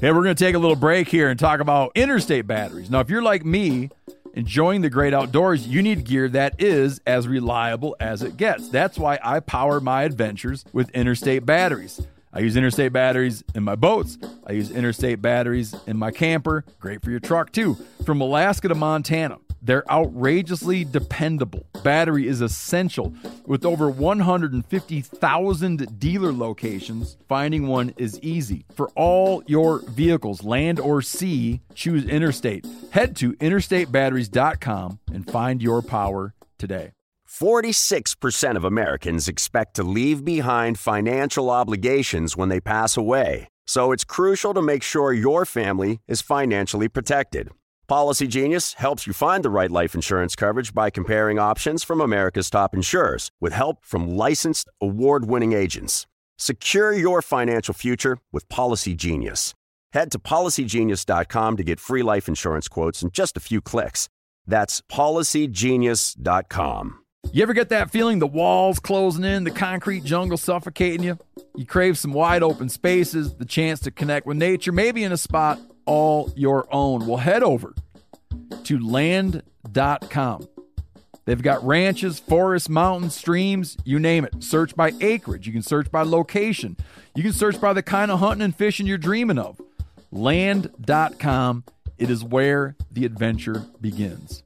Hey, we're going to take a little break here and talk about Interstate batteries. Now, if you're like me, enjoying the great outdoors, you need gear that is as reliable as it gets. That's why I power my adventures with Interstate batteries. I use Interstate batteries in my boats. I use Interstate batteries in my camper. Great for your truck, too. From Alaska to Montana, they're outrageously dependable. Battery is essential. With over 150,000 dealer locations, finding one is easy. For all your vehicles, land or sea, choose Interstate. Head to interstatebatteries.com and find your power today. 46% of Americans expect to leave behind financial obligations when they pass away. So it's crucial to make sure your family is financially protected. Policy Genius helps you find the right life insurance coverage by comparing options from America's top insurers with help from licensed, award-winning agents. Secure your financial future with Policy Genius. Head to policygenius.com to get free life insurance quotes in just a few clicks. That's policygenius.com. You ever get that feeling the walls closing in, the concrete jungle suffocating you? You crave some wide open spaces, the chance to connect with nature, maybe in a spot all your own. Well, head over to land.com. They've got ranches, forests, mountains, streams, you name it. Search by acreage. You can search by location. You can search by the kind of hunting and fishing you're dreaming of. Land.com. It is where the adventure begins.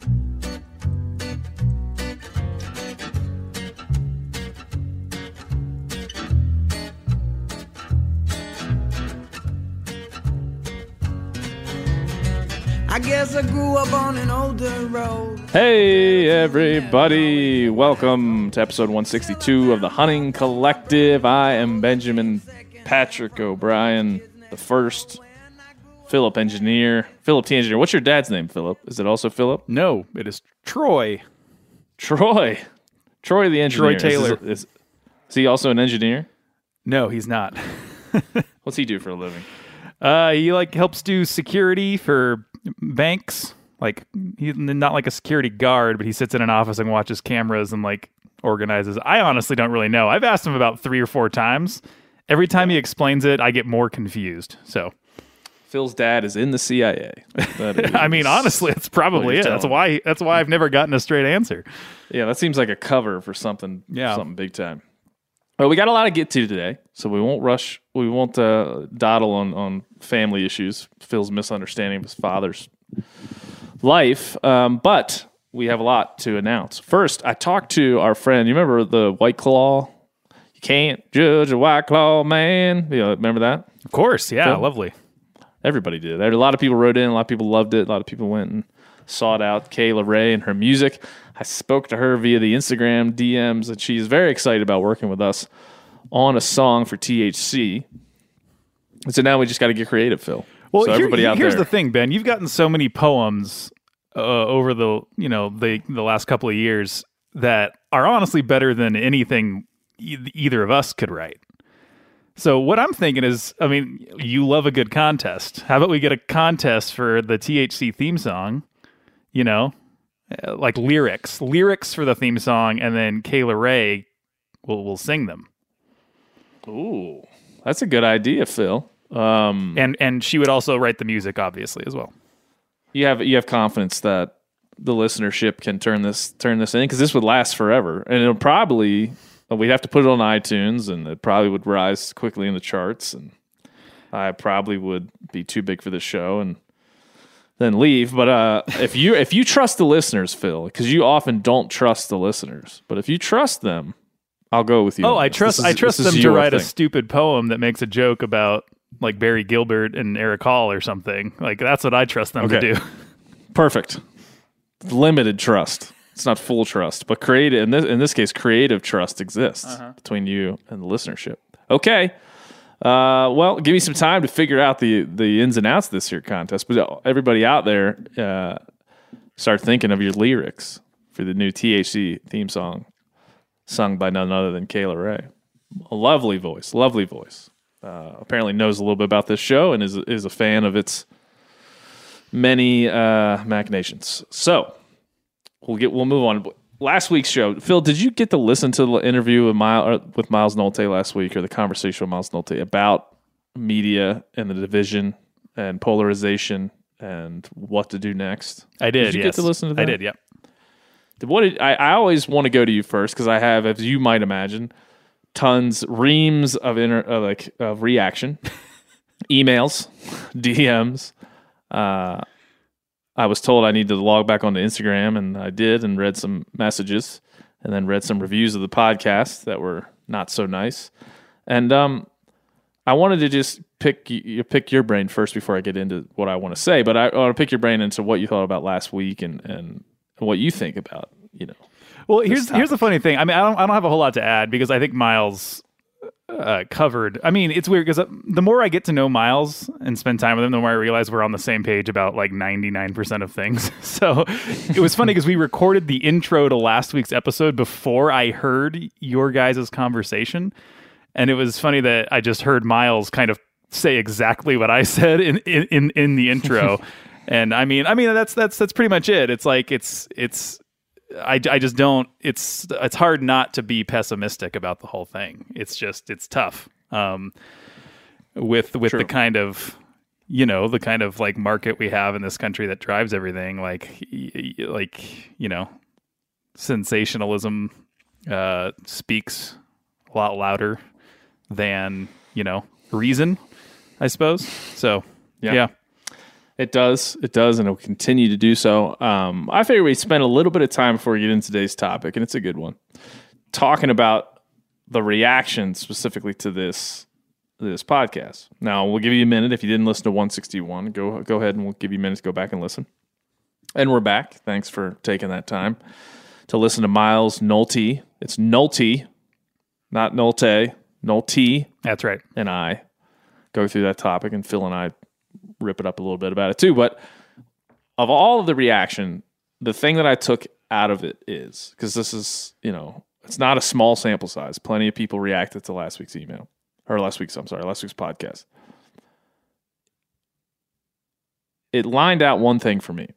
I guess I grew up on an older road. Hey, everybody. Welcome to episode 162 of the Hunting Collective. I am Benjamin Patrick O'Brien, the first Philip Engineer. Philip T. Engineer. What's your dad's name, Philip? Is it also Philip? No, it is Troy. Troy the engineer. Troy Taylor. Is he also an engineer? No, he's not. What's he do for a living? He helps do security for banks. He's not like a security guard, but he sits in an office and watches cameras and organizes. I honestly don't really know. I've asked him about 3 or 4 times. Every time he explains it, I get more confused. So Phil's dad is in the CIA. I mean, honestly, it's probably it. That's why I've never gotten a straight answer. Yeah, that seems like a cover for something big time. Well, we got a lot to get to today, so we won't rush. We won't dawdle on family issues, Phil's misunderstanding of his father's life, but we have a lot to announce. First, I talked to our friend. You remember the White Claw? You can't judge a White Claw man. Remember that? Of course, yeah, Phil? Lovely. Everybody did. A lot of people wrote in. A lot of people loved it. A lot of people went and sought out Kayla Ray and her music. I spoke to her via the Instagram DMs, and she's very excited about working with us on a song for THC. And so now we just got to get creative, Phil. Well, so everybody out here's there. the thing, Ben. You've gotten so many poems over the last couple of years that are honestly better than anything either of us could write. So what I'm thinking is, you love a good contest. How about we get a contest for the THC theme song? Lyrics for the theme song, and then Kayla Ray will sing them. Ooh, that's a good idea, Phil. And she would also write the music, obviously, as well. You have confidence that the listenership can turn this in, because this would last forever, and it'll probably we'd have to put it on iTunes, and it probably would rise quickly in the charts, and I probably would be too big for this show and then leave. But if you trust the listeners, Phil, because you often don't trust the listeners, but if you trust them, I'll go with you. Oh, I trust them to write a stupid poem that makes a joke about Barry Gilbert and Eric Hall or something. That's what I trust them to do. Perfect. Limited trust. It's not full trust, but creative. In this case, creative trust exists between you and the listenership. Okay. Well, give me some time to figure out the ins and outs of this here contest. But everybody out there, start thinking of your lyrics for the new THC theme song, sung by none other than Kayla Ray. A lovely voice. Apparently knows a little bit about this show and is a fan of its many machinations. So we'll move on. Last week's show, Phil, did you get to listen to the interview with Miles Nolte last week, or the conversation with Miles Nolte about media and the division and polarization and what to do next? I did. Did you yes. get to listen to that? I did. Yep. I always want to go to you first because I have, as you might imagine, reams of of reaction, emails, DMs. I was told I need to log back onto Instagram, and I did, and read some messages, and then read some reviews of the podcast that were not so nice. And I wanted to just pick your brain first before I get into what I want to say. But I want to pick your brain into what you thought about last week and what you think about, Well, here's the funny thing. I mean, I don't have a whole lot to add because I think Miles covered. I mean, it's weird because the more I get to know Miles and spend time with him, the more I realize we're on the same page about like 99% of things. So it was funny because we recorded the intro to last week's episode before I heard your guys' conversation. And it was funny that I just heard Miles kind of say exactly what I said in the intro. And I mean that's pretty much it. It's like I just don't. It's hard not to be pessimistic about the whole thing. It's tough. With True. the kind of like market we have in this country that drives everything, sensationalism speaks a lot louder than reason, I suppose. So yeah. It does, and it'll continue to do so. I figure we spend a little bit of time before we get into today's topic, and it's a good one, talking about the reaction specifically to this podcast. Now, we'll give you a minute. If you didn't listen to 161, go ahead and we'll give you a minute to go back and listen. And we're back. Thanks for taking that time to listen to Miles Nolte. It's Nolte, not Nolte. Nolte. That's right. And I go through that topic, and Phil and I rip it up a little bit about it too. But of all of the reaction, the thing that I took out of it is, because this is, it's not a small sample size. Plenty of people reacted to last week's podcast. It lined out one thing for me.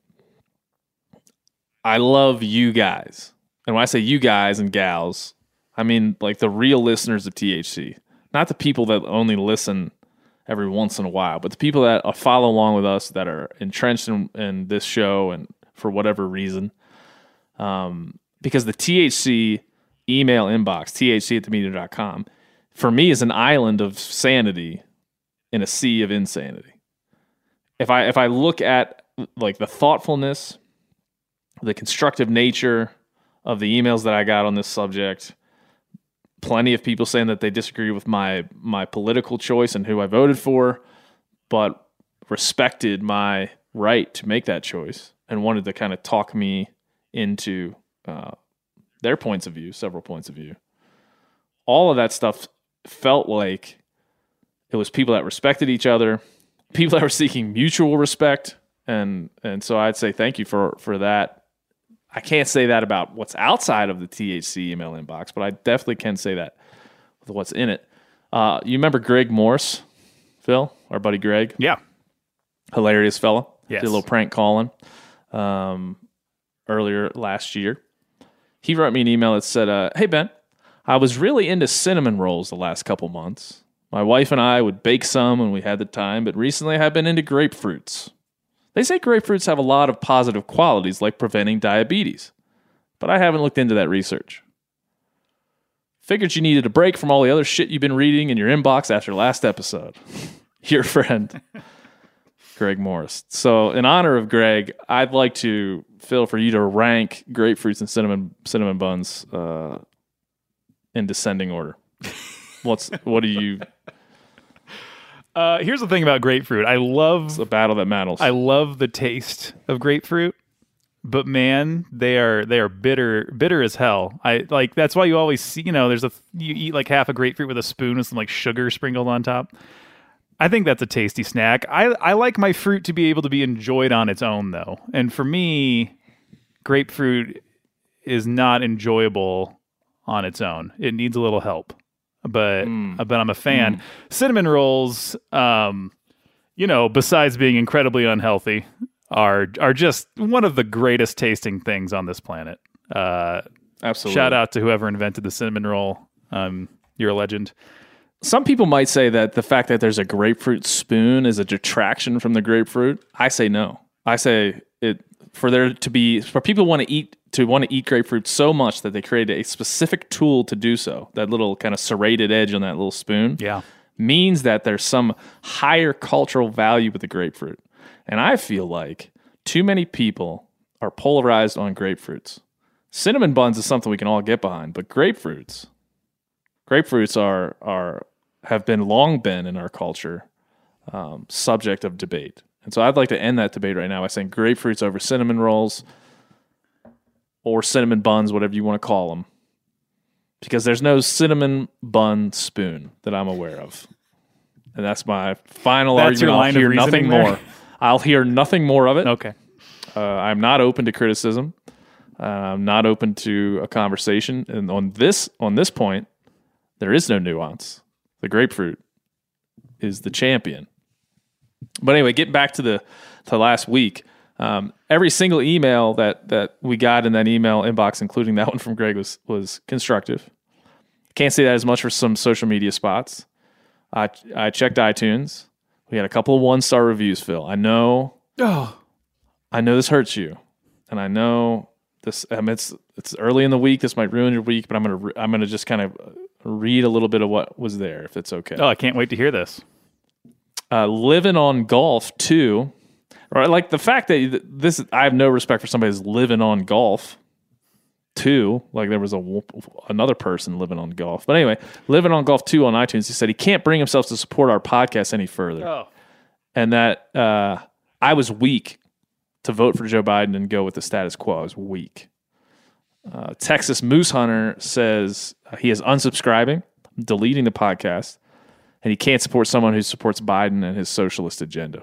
I love you guys. And when I say you guys and gals, I mean like the real listeners of THC, not the people that only listen every once in a while, but the people that follow along with us, that are entrenched in this show and for whatever reason. Because the THC email inbox, thc@themedia.com, for me is an island of sanity in a sea of insanity. If I look at like the thoughtfulness, the constructive nature of the emails that I got on this subject, plenty of people saying that they disagree with my political choice and who I voted for, but respected my right to make that choice and wanted to kind of talk me into their points of view, several points of view. All of that stuff felt like it was people that respected each other, people that were seeking mutual respect, and so I'd say thank you for that. I can't say that about what's outside of the THC email inbox, but I definitely can say that with what's in it. You remember Greg Morse, Phil? Our buddy Greg? Yeah. Hilarious fella. Yes. Did a little prank calling earlier last year. He wrote me an email that said, hey, Ben, I was really into cinnamon rolls the last couple months. My wife and I would bake some when we had the time, but recently I've been into grapefruits. They say grapefruits have a lot of positive qualities like preventing diabetes, but I haven't looked into that research. Figured you needed a break from all the other shit you've been reading in your inbox after last episode. Your friend, Greg Morris. So in honor of Greg, I'd like to, Phil, for you to rank grapefruits and cinnamon buns in descending order. What do you... Here's the thing about grapefruit. It's a battle that matters. I love the taste of grapefruit, but man, they are bitter as hell. That's why you always see, you eat like half a grapefruit with a spoon with some like sugar sprinkled on top. I think that's a tasty snack. I like my fruit to be able to be enjoyed on its own though. And for me, grapefruit is not enjoyable on its own. It needs a little help. But I'm a fan. Cinnamon rolls, besides being incredibly unhealthy, are just one of the greatest tasting things on this planet. Absolutely. Shout out to whoever invented the cinnamon roll. You're a legend. some people might say that the fact that there's a grapefruit spoon is a detraction from the grapefruit. I say no. I say it for people want to eat grapefruit so much that they created a specific tool to do so. That little kind of serrated edge on that little spoon, means that there's some higher cultural value with the grapefruit. And I feel like too many people are polarized on grapefruits. Cinnamon buns is something we can all get behind, but grapefruits have long been in our culture subject of debate. And so I'd like to end that debate right now by saying grapefruits over cinnamon rolls or cinnamon buns, whatever you want to call them, because there's no cinnamon bun spoon that I'm aware of. And that's my final argument. I'll hear nothing more. I'll hear nothing more of it. Okay. I'm not open to criticism. I'm not open to a conversation. And on this point, there is no nuance. The grapefruit is the champion. But anyway, getting back to last week, every single email that we got in that email inbox, including that one from Greg, was constructive. Can't say that as much for some social media spots. I checked iTunes. We had a couple of 1-star reviews, Phil. I know this hurts you, and I know this. It's early in the week. This might ruin your week, but I'm gonna just kind of read a little bit of what was there, if it's okay. Oh, I can't wait to hear this. Living on golf too, right? Like the fact that this, I have no respect for somebody who's living on golf too. Like there was another person living on golf, but anyway, living on golf too on iTunes. He said he can't bring himself to support our podcast any further, and that I was weak to vote for Joe Biden and go with the status quo. I was weak. Texas Moose Hunter says he is unsubscribing, deleting the podcast, and he can't support someone who supports Biden and his socialist agenda.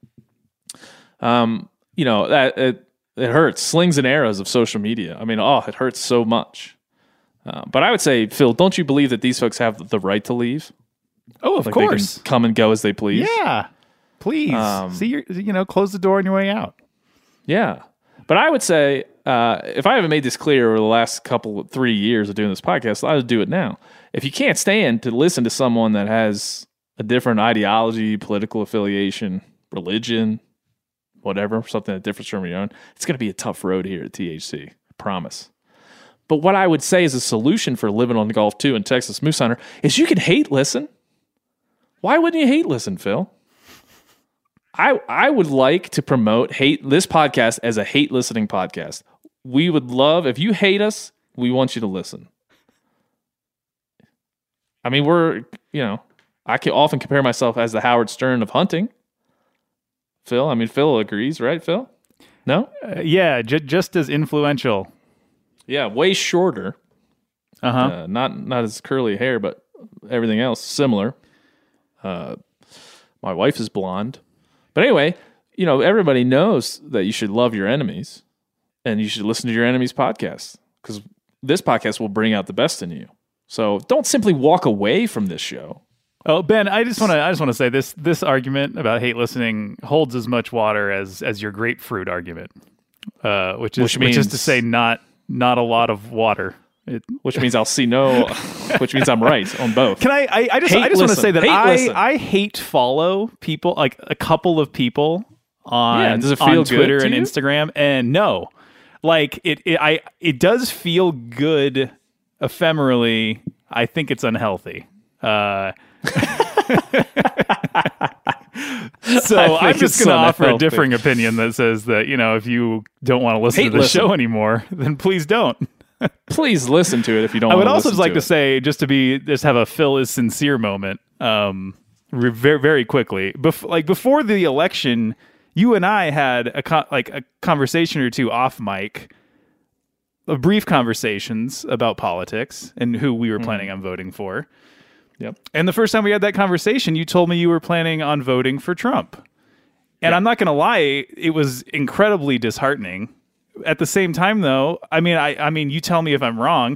That it hurts. Slings and arrows of social media. I mean, it hurts so much. But I would say, Phil, don't you believe that these folks have the right to leave? Oh, of course. They can come and go as they please. Yeah, please. Close the door on your way out. Yeah. But I would say, if I haven't made this clear over the last 3 years of doing this podcast, I would do it now. If you can't stand to listen to someone that has a different ideology, political affiliation, religion, whatever, something that differs from your own, it's going to be a tough road here at THC. I promise. But what I would say is a solution for living on the golf too in Texas Moose Hunter is you can hate listen. Why wouldn't you hate listen, Phil? I would like to promote this podcast as a hate listening podcast. We would love, if you hate us, we want you to listen. I mean, I can often compare myself as the Howard Stern of hunting. Phil agrees, right, Phil? No? Yeah, just as influential. Yeah, way shorter. Not as curly hair, but everything else similar. My wife is blonde. But anyway, everybody knows that you should love your enemies and you should listen to your enemies' podcast because this podcast will bring out the best in you. So don't simply walk away from this show. Oh, Ben, I just want to say this argument about hate listening holds as much water as your grapefruit argument, which is to say not a lot of water. Which means I'll see no. Which means I'm right on both. Can I just want to say that I hate follow people, like a couple of people on Twitter and Instagram, and no, like it does feel good ephemerally. I think it's unhealthy. So I'm just going to offer a differing opinion that says that, if you don't want to listen to the show anymore, then please don't. Please listen to it if you don't want to listen to it. I would also like to say, just have a Phil is sincere moment, very, very quickly. Before the election, you and I had a conversation or two off mic, brief conversations about politics and who we were planning on voting for. Yep. And the first time we had that conversation, you told me you were planning on voting for Trump. And I'm not going to lie, it was incredibly disheartening. At the same time, though, I mean, you tell me if I'm wrong.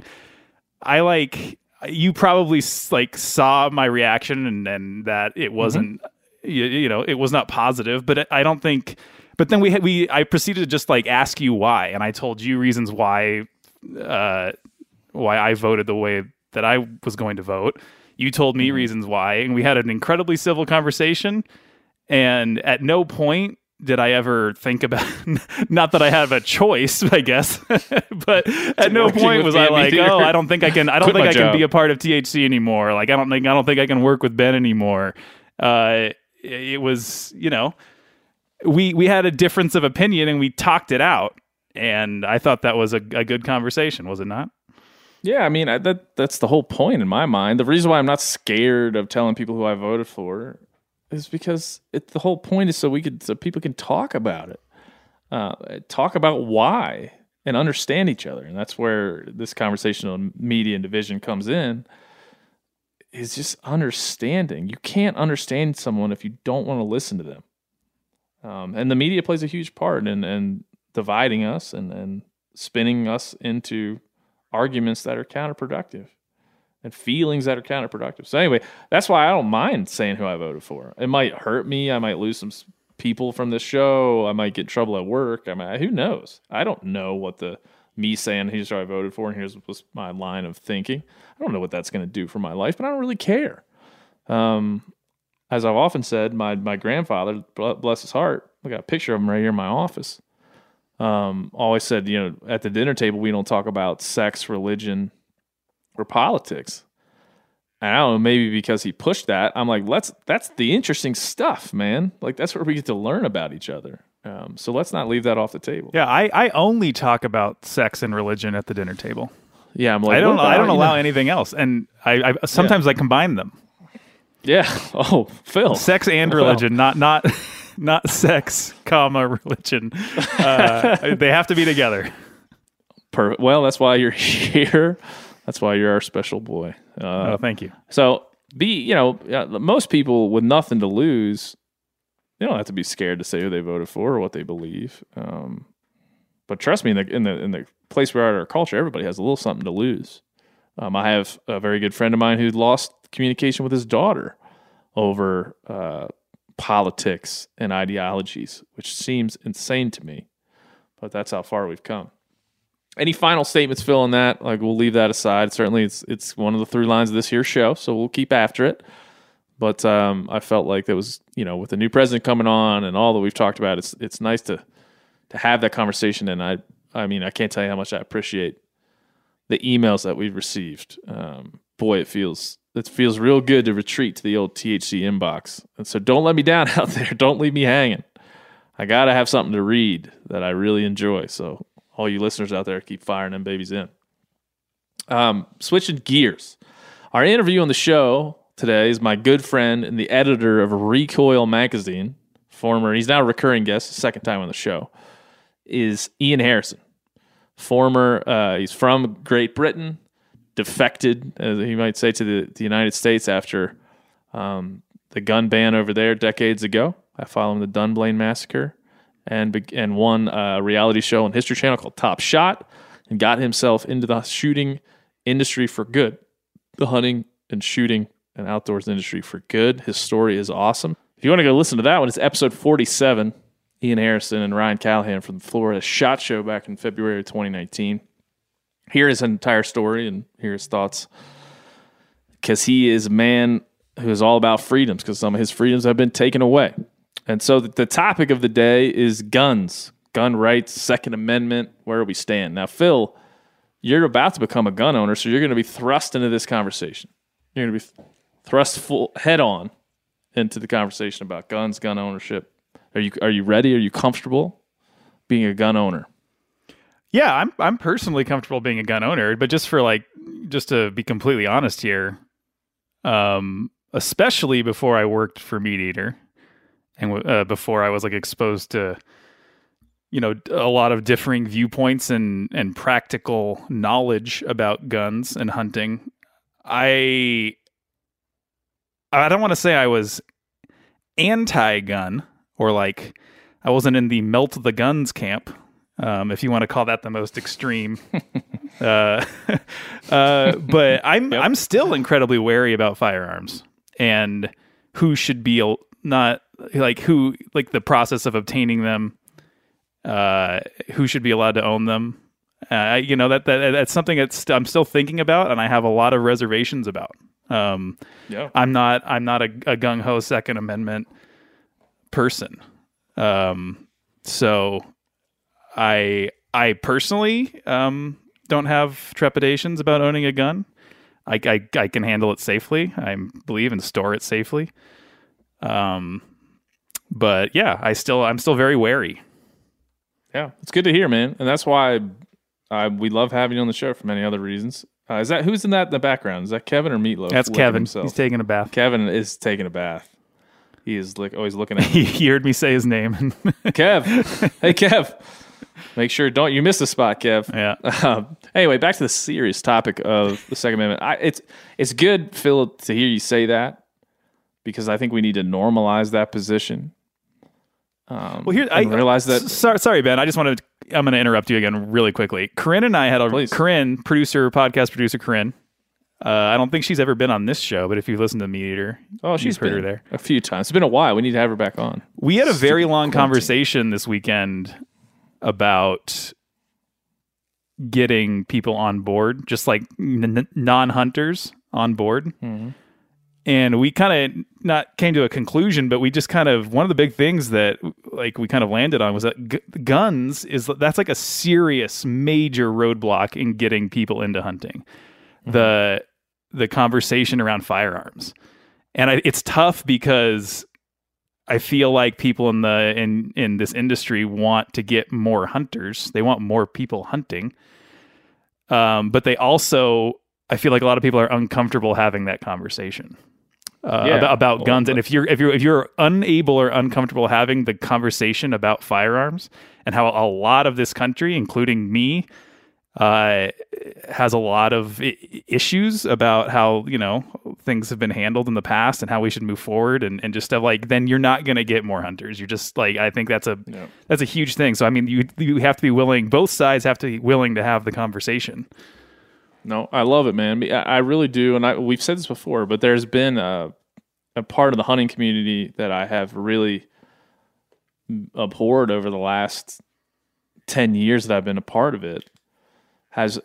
You probably saw my reaction and that it wasn't, it was not positive. But I don't think. But then I proceeded to just ask you why, and I told you reasons why I voted the way that I was going to vote. You told me reasons why, and we had an incredibly civil conversation. And at no point did I ever think about, not that I have a choice, I guess, but at no point was I like, oh, I don't think I can be a part of THC anymore. Like, I don't think I can work with Ben anymore. It was, we had a difference of opinion and we talked it out. And I thought that was a good conversation, was it not? Yeah, I mean, that's the whole point in my mind. The reason why I'm not scared of telling people who I voted for is because the whole point is so people can talk about it, talk about why, and understand each other. And that's where this conversation on media and division comes in. Is just understanding. You can't understand someone if you don't want to listen to them. And the media plays a huge part in dividing us and spinning us into arguments that are counterproductive and feelings that are counterproductive. So anyway, that's why I don't mind saying who I voted for. It might hurt me. I might lose some people from this show. I might get in trouble at work. Who knows? I don't know what me saying here's who I voted for and here's was my line of thinking. I don't know what that's going to do for my life, but I don't really care. As I've often said, my grandfather, bless his heart, I got a picture of him right here in my office. Always said, at the dinner table, we don't talk about sex, religion, or politics. And I don't know, maybe because he pushed that, I'm like, that's the interesting stuff, man. Like, that's where we get to learn about each other. So let's not leave that off the table. Yeah, I only talk about sex and religion at the dinner table. Yeah, I'm like, I don't allow anything else, and I sometimes I combine them. Yeah. Oh, Phil. Sex and religion, not sex, religion. They have to be together. Well, that's why you're here. That's why you're our special boy. Thank you. So most people with nothing to lose, they don't have to be scared to say who they voted for or what they believe. But trust me, in the place we are in our culture, everybody has a little something to lose. I have a very good friend of mine who lost communication with his daughter over politics and ideologies, which seems insane to me. But that's how far we've come. Any final statements, Phil, on that? Like, we'll leave that aside. Certainly, it's one of the through lines of this here show, so we'll keep after it. But I felt like there was, with the new president coming on and all that we've talked about, it's nice to have that conversation. And I mean, I can't tell you how much I appreciate the emails that we've received. Boy, it feels real good to retreat to the old THC inbox. And so don't let me down out there. Don't leave me hanging. I got to have something to read that I really enjoy. So all you listeners out there, keep firing them babies in. Switching gears. Our interview on the show today is my good friend and the editor of Recoil magazine, he's now a recurring guest, second time on the show, is Ian Harrison. He's from Great Britain, defected, as you might say, to the United States after the gun ban over there decades ago. I follow him, the Dunblane Massacre, and won a reality show on History Channel called Top Shot, and got himself into the shooting industry for good, the hunting and shooting and outdoors industry for good. His story is awesome. If you want to go listen to that one, it's episode 47. Ian Harrison and Ryan Callahan from the Florida SHOT Show back in February of 2019. Hear his entire story and hear his thoughts, because he is a man who is all about freedoms, because some of his freedoms have been taken away. And so the topic of the day is guns, gun rights, Second Amendment, where we stand. Now, Phil, you're about to become a gun owner, so you're going to be thrust into this conversation. You're going to be thrust full head on into the conversation about guns, gun ownership. Are you ready? Are you comfortable being a gun owner? Yeah, I'm personally comfortable being a gun owner, but just to be completely honest here, especially before I worked for Meat Eater and before I was exposed to a lot of differing viewpoints and practical knowledge about guns and hunting, I don't want to say I was anti-gun, or I wasn't in the melt the guns camp, if you want to call that the most extreme. But I'm still incredibly wary about firearms and who should be the process of obtaining them, who should be allowed to own them. That's something I'm still thinking about, and I have a lot of reservations about. Yeah. I'm not a gung ho Second Amendment person. So I personally don't have trepidations about owning a gun. I can handle it safely. I believe and store it safely. But yeah, I'm still very wary. Yeah, it's good to hear, man, and that's why we love having you on the show for many other reasons. Who's in the background? Is that Kevin or Meatloaf? That's Kevin. Himself? He's taking a bath. Kevin is taking a bath. He is always looking at me. He heard me say his name. Kev. Hey, Kev. Make sure don't you miss a spot, Kev. Yeah. Anyway, back to the serious topic of the Second Amendment. It's good, Phil, to hear you say that because I think we need to normalize that position. Well, here I realize that. Sorry, Ben. I'm going to interrupt you again really quickly. Corinne and I had Corinne, podcast producer Corinne. I don't think she's ever been on this show, but if you listen to Meat Eater, she's heard been her there a few times. It's been a while. We need to have her back on. We had a very long conversation this weekend about getting people on board, just like non-hunters on board. Mm-hmm. And we kind of not came to a conclusion, but we just kind of, one of the big things that like we kind of landed on was that guns that's like a serious major roadblock in getting people into hunting. Mm-hmm. The conversation around firearms. And it's tough because I feel like people in this industry want to get more hunters. They want more people hunting. But they also, I feel like a lot of people are uncomfortable having that conversation. About guns, and if you're unable or uncomfortable having the conversation about firearms and how a lot of this country, including me, has a lot of issues about how things have been handled in the past and how we should move forward and just stuff like, then you're not going to get more hunters. You're just like, I think that's a huge thing. So I mean, you have to be willing. Both sides have to be willing to have the conversation. No, I love it, man. I really do, and we've said this before, but there's been a part of the hunting community that I have really abhorred over the last 10 years that I've been a part of it, as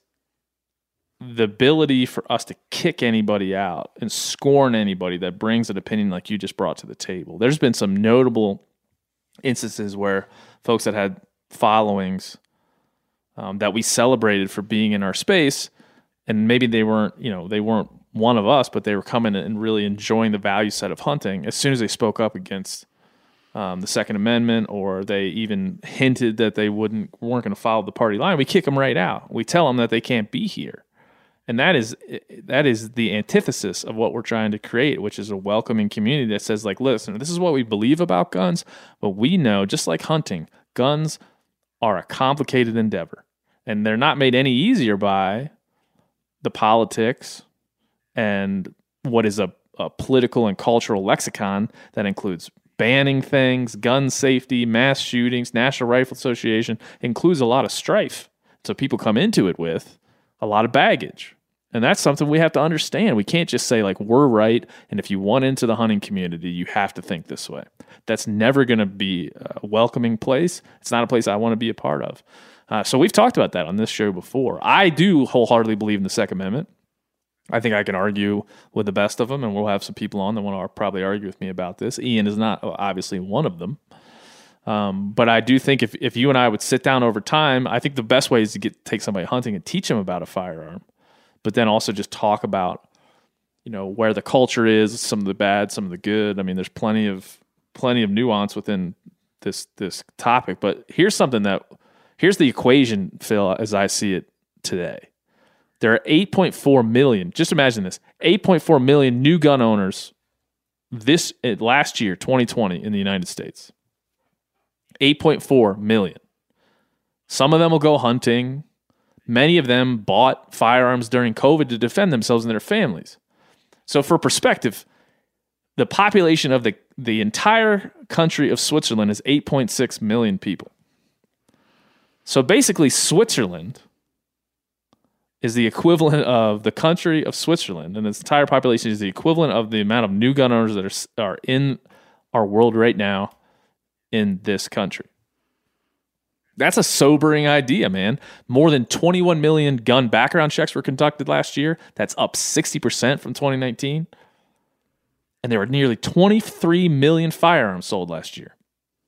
the ability for us to kick anybody out and scorn anybody that brings an opinion like you just brought to the table. There's been some notable instances where folks that had followings that we celebrated for being in our space, and maybe they weren't one of us, but they were coming and really enjoying the value set of hunting. As soon as they spoke up against the Second Amendment, or they even hinted that they weren't going to follow the party line, we kick them right out. We tell them that they can't be here, and that is the antithesis of what we're trying to create, which is a welcoming community that says, like, listen, this is what we believe about guns, but we know, just like hunting, guns are a complicated endeavor. And they're not made any easier by the politics and what is a political and cultural lexicon that includes banning things, gun safety, mass shootings, National Rifle Association. It includes a lot of strife. So people come into it with a lot of baggage. And that's something we have to understand. We can't just say, like, we're right, and if you want into the hunting community, you have to think this way. That's never going to be a welcoming place. It's not a place I want to be a part of. So we've talked about that on this show before. I do wholeheartedly believe in the Second Amendment. I think I can argue with the best of them, and we'll have some people on that want to probably argue with me about this. Ian is not obviously one of them. But I do think if you and I would sit down over time, I think the best way is to take somebody hunting and teach them about a firearm, but then also just talk about, where the culture is, some of the bad, some of the good. I mean, there's plenty of nuance within this topic, but here's the equation, Phil, as I see it today. There are 8.4 million, just imagine this, 8.4 million new gun owners last year, 2020, in the United States. 8.4 million. Some of them will go hunting. Many of them bought firearms during COVID to defend themselves and their families. So for perspective, the population of the entire country of Switzerland is 8.6 million people. So basically, Switzerland is the equivalent of the country of Switzerland, and its entire population is the equivalent of the amount of new gun owners that are in our world right now in this country. That's a sobering idea, man. More than 21 million gun background checks were conducted last year. That's up 60% from 2019. And there were nearly 23 million firearms sold last year.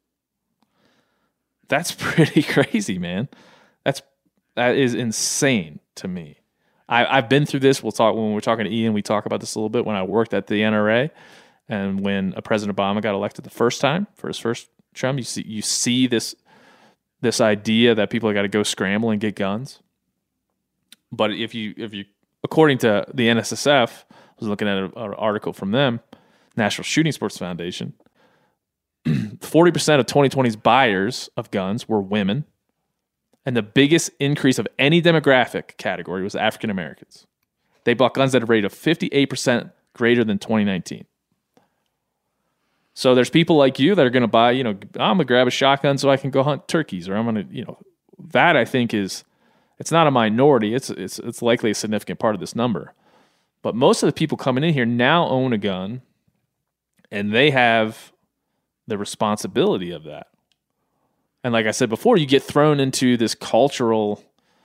That's pretty crazy, man. That is insane to me. I've been through this. We'll talk when we're talking to Ian. We talk about this a little bit when I worked at the NRA, and when President Obama got elected the first time for his first term. You see this idea that people got to go scramble and get guns. But if you according to the NSSF, I was looking at an article from them, National Shooting Sports Foundation, 40% of 2020's buyers of guns were women. And the biggest increase of any demographic category was African Americans. They bought guns at a rate of 58% greater than 2019. So there's people like you that are going to buy, I'm going to grab a shotgun so I can go hunt turkeys, or I'm going to, that I think it's not a minority. It's likely a significant part of this number. But most of the people coming in here now own a gun, and they have the responsibility of that. And like I said before, you get thrown into this cultural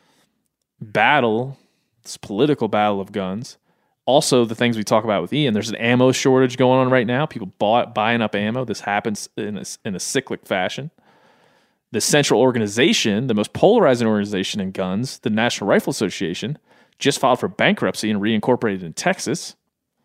battle, this political battle of guns. Also, the things we talk about with Ian, there's an ammo shortage going on right now. People buying up ammo. This happens in a cyclic fashion. The central organization, the most polarizing organization in guns, the National Rifle Association, just filed for bankruptcy and reincorporated in Texas.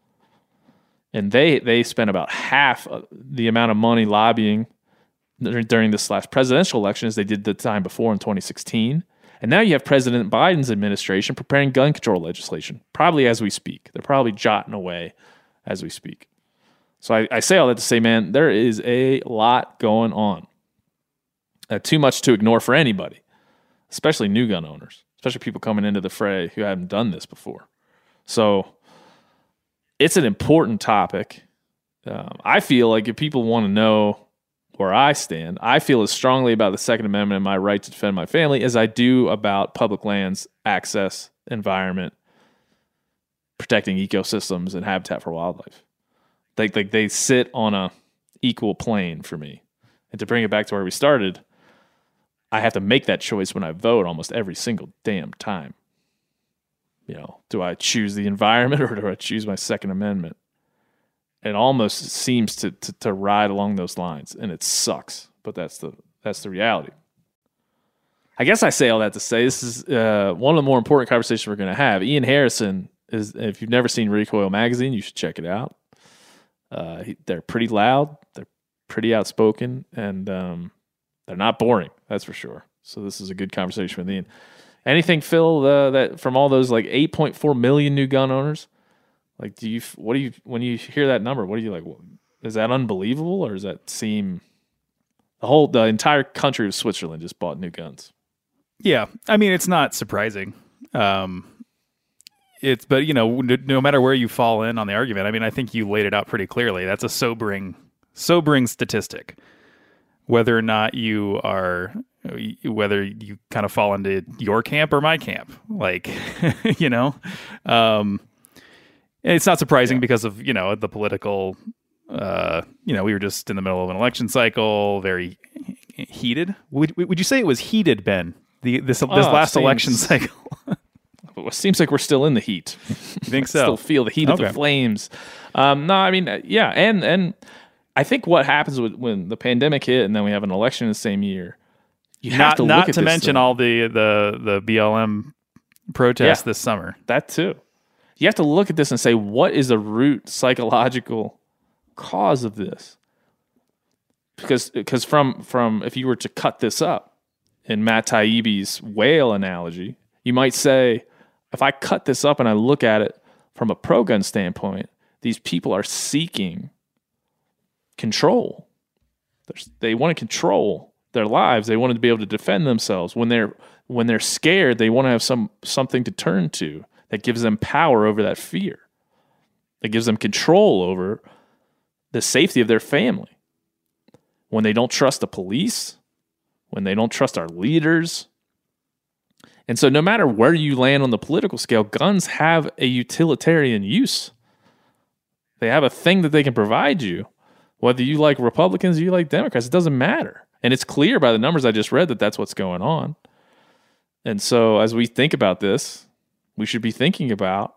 And they spent about half the amount of money lobbying during this last presidential election as they did the time before in 2016. And now you have President Biden's administration preparing gun control legislation, probably as we speak. They're probably jotting away as we speak. So I say all that to say, man, there is a lot going on. Too much to ignore for anybody, especially new gun owners, especially people coming into the fray who haven't done this before. So it's an important topic. I feel like if people want to know where I stand, I feel as strongly about the Second Amendment and my right to defend my family as I do about public lands, access, environment, protecting ecosystems, and habitat for wildlife. They sit on a equal plane for me. And to bring it back to where we started, I have to make that choice when I vote almost every single damn time. Do I choose the environment or do I choose my Second Amendment? It almost seems to ride along those lines, and it sucks, but that's the reality. I guess I say all that to say this is one of the more important conversations we're going to have. Ian Harrison is, if you've never seen Recoil Magazine, you should check it out. They're pretty loud, they're pretty outspoken, and they're not boring, that's for sure. So this is a good conversation with Ian. Anything, Phil, that from all those like 8.4 million new gun owners? Like, when you hear that number, what do you like? Is that unbelievable, or does that seem the entire country of Switzerland just bought new guns? Yeah, I mean, it's not surprising. But no matter where you fall in on the argument, I mean, I think you laid it out pretty clearly. That's a sobering statistic. Whether or not whether you kind of fall into your camp or my camp, like, it's not surprising because of, the political, we were just in the middle of an election cycle, very heated. Would you say it was heated, Ben? This last election cycle? It seems like we're still in the heat. You think so? Still feel the heat of the flames. No, I mean, yeah. And I think what happens when the pandemic hit and then we have an election in the same year, you have to look at this. Not to mention all the BLM protests this summer. That too. You have to look at this and say, what is the root psychological cause of this? Because from if you were to cut this up in Matt Taibbi's whale analogy, you might say, if I cut this up and I look at it from a pro-gun standpoint, these people are seeking control. They want to control their lives. They want to be able to defend themselves. When they're scared, they want to have something to turn to that gives them power over that fear, that gives them control over the safety of their family. When they don't trust the police, when they don't trust our leaders. And so no matter where you land on the political scale, guns have a utilitarian use. They have a thing that they can provide you. Whether you like Republicans or you like Democrats, it doesn't matter. And it's clear by the numbers I just read that that's what's going on. And so as we think about this, we should be thinking about,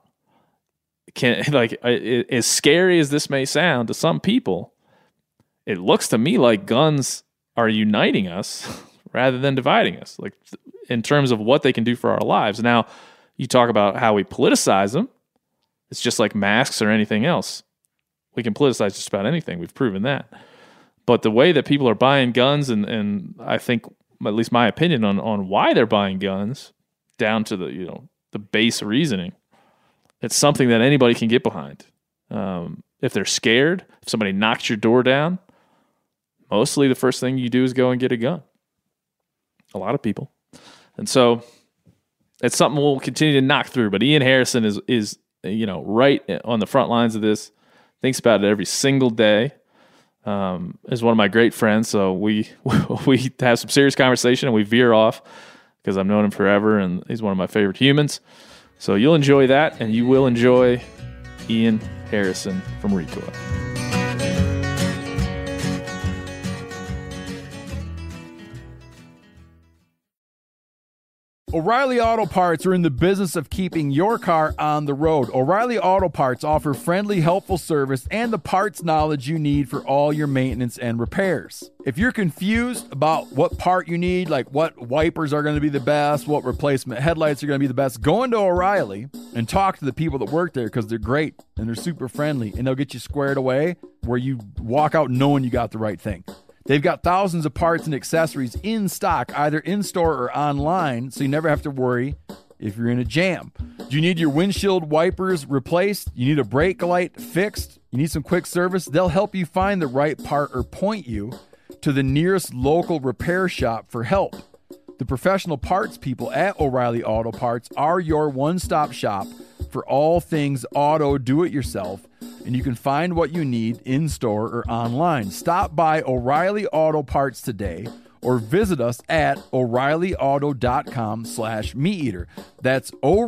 as scary as this may sound to some people, it looks to me like guns are uniting us rather than dividing us, like in terms of what they can do for our lives. Now, you talk about how we politicize them. It's just like masks or anything else. We can politicize just about anything. We've proven that. But the way that people are buying guns, and I think, at least my opinion on why they're buying guns, down to the base reasoning, it's something that anybody can get behind. If they're scared, if somebody knocks your door down, mostly the first thing you do is go and get a gun. A lot of people. And so it's something we'll continue to knock through. But Ian Harrison is right on the front lines of this, thinks about it every single day. Is one of my great friends, so we have some serious conversation and we veer off because I've known him forever and he's one of my favorite humans. So you'll enjoy that, and you will enjoy Ian Harrison from Recoil. O'Reilly Auto Parts are in the business of keeping your car on the road. O'Reilly Auto Parts offer friendly, helpful service and the parts knowledge you need for all your maintenance and repairs. If you're confused about what part you need, like what wipers are going to be the best, what replacement headlights are going to be the best, go into O'Reilly and talk to the people that work there because they're great and they're super friendly and they'll get you squared away where you walk out knowing you got the right thing. They've got thousands of parts and accessories in stock, either in-store or online, so you never have to worry if you're in a jam. Do you need your windshield wipers replaced? You need a brake light fixed? You need some quick service? They'll help you find the right part or point you to the nearest local repair shop for help. The professional parts people at O'Reilly Auto Parts are your one-stop shop for all things auto do-it-yourself, and you can find what you need in-store or online. Stop by O'Reilly Auto Parts today or visit us at O'ReillyAuto.com/MeatEater. That's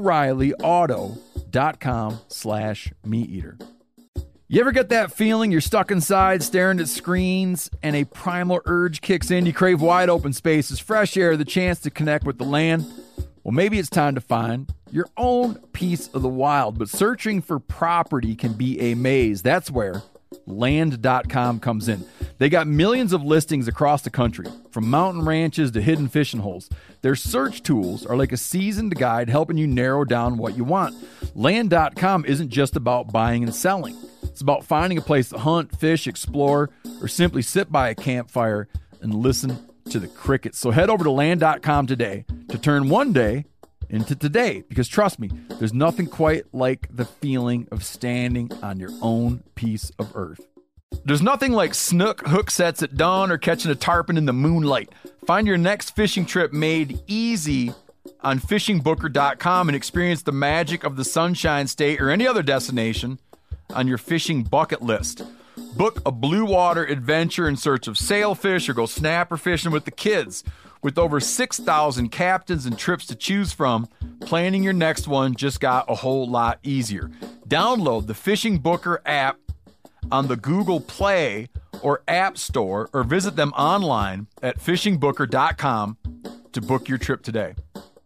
O'ReillyAuto.com/MeatEater. You ever get that feeling you're stuck inside staring at screens and a primal urge kicks in? You crave wide open spaces, fresh air, the chance to connect with the land? Well, maybe it's time to find your own piece of the wild, but searching for property can be a maze. That's where Land.com comes in. They got millions of listings across the country, from mountain ranches to hidden fishing holes. Their search tools are like a seasoned guide helping you narrow down what you want. Land.com isn't just about buying and selling. It's about finding a place to hunt, fish, explore, or simply sit by a campfire and listen to the crickets. So head over to Land.com today to turn one day into today, because trust me, there's nothing quite like the feeling of standing on your own piece of earth. There's nothing like snook hook sets at dawn or catching a tarpon in the moonlight. Find your next fishing trip made easy on fishingbooker.com and experience the magic of the Sunshine State or any other destination on your fishing bucket list. Book a blue water adventure in search of sailfish or go snapper fishing with the kids. With over 6,000 captains and trips to choose from, planning your next one just got a whole lot easier. Download the Fishing Booker app on the Google Play or App Store, or visit them online at fishingbooker.com to book your trip today.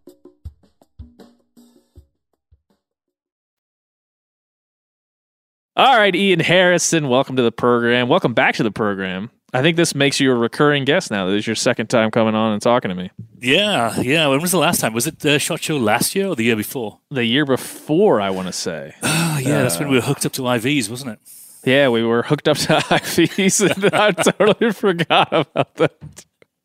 All right, Ian Harrison, welcome to the program. Welcome back to the program. I think this makes you a recurring guest now. This is your second time coming on and talking to me. Yeah. When was the last time? Was it the SHOT Show last year or the year before? The year before, I want to say. Oh, yeah. That's when we were hooked up to IVs, wasn't it? Yeah, we were hooked up to IVs, and I totally forgot about that.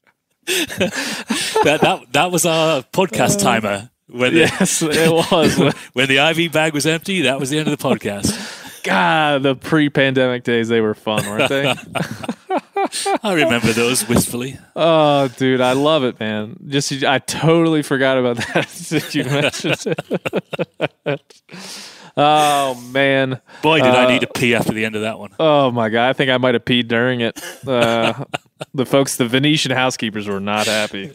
that was our podcast timer. Yes, it was. When the IV bag was empty, that was the end of the podcast. God, the pre-pandemic days, they were fun, weren't they? I remember those wistfully. Oh, dude, I love it, man. I totally forgot about that that you mentioned it. Oh, man. Boy, did I need to pee after the end of that one. Oh, my God. I think I might have peed during it. The Venetian housekeepers were not happy.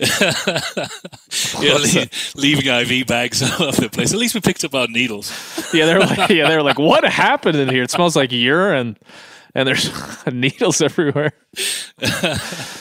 Leaving IV bags all over the place. At least we picked up our needles. Yeah, they were like, what happened in here? It smells like urine, and there's needles everywhere.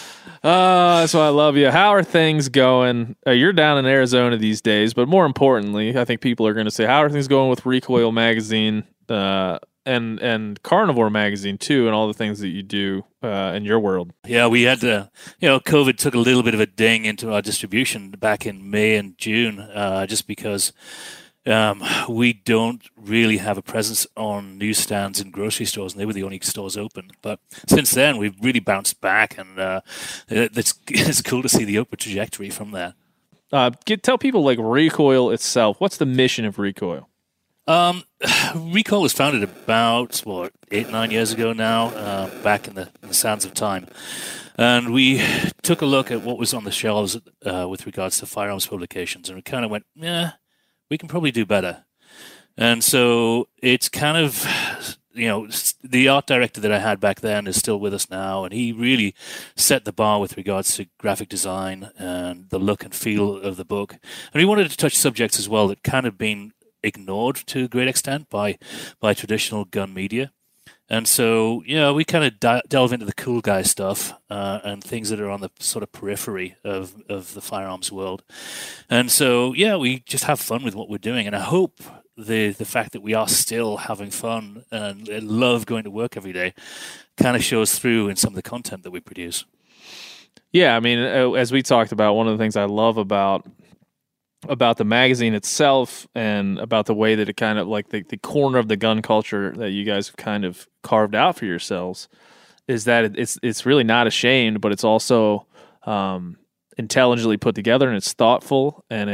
That's why I love you. How are things going? You're down in Arizona these days, but more importantly, I think people are going to say, how are things going with Recoil Magazine and Carnivore Magazine too, and all the things that you do in your world? Yeah, we had COVID took a little bit of a ding into our distribution back in May and June, just because we don't really have a presence on newsstands and grocery stores, and they were the only stores open. But since then, we've really bounced back, and it's cool to see the upward trajectory from there. Tell people, like, Recoil itself. What's the mission of Recoil? Recoil was founded about 8-9 years ago now, back in the sands of time, and we took a look at what was on the shelves with regards to firearms publications, and we kind of went, we can probably do better. And so it's kind of, the art director that I had back then is still with us now, and he really set the bar with regards to graphic design and the look and feel of the book. And we wanted to touch subjects as well that kind of been ignored to a great extent by traditional gun media. And so, we kind of delve into the cool guy stuff and things that are on the sort of periphery of the firearms world. And so, we just have fun with what we're doing. And I hope the fact that we are still having fun and love going to work every day kind of shows through in some of the content that we produce. Yeah, I mean, as we talked about, one of the things I love about the magazine itself and about the way that it kind of, like, the corner of the gun culture that you guys have kind of carved out for yourselves is that it's really not ashamed, but it's also intelligently put together, and it's thoughtful, and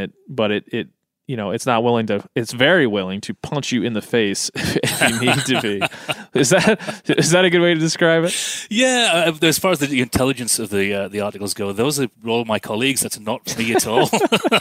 it's very willing to punch you in the face if you need to be. Is that a good way to describe it? Yeah, as far as the intelligence of the articles go, those are all my colleagues. That's not me at all.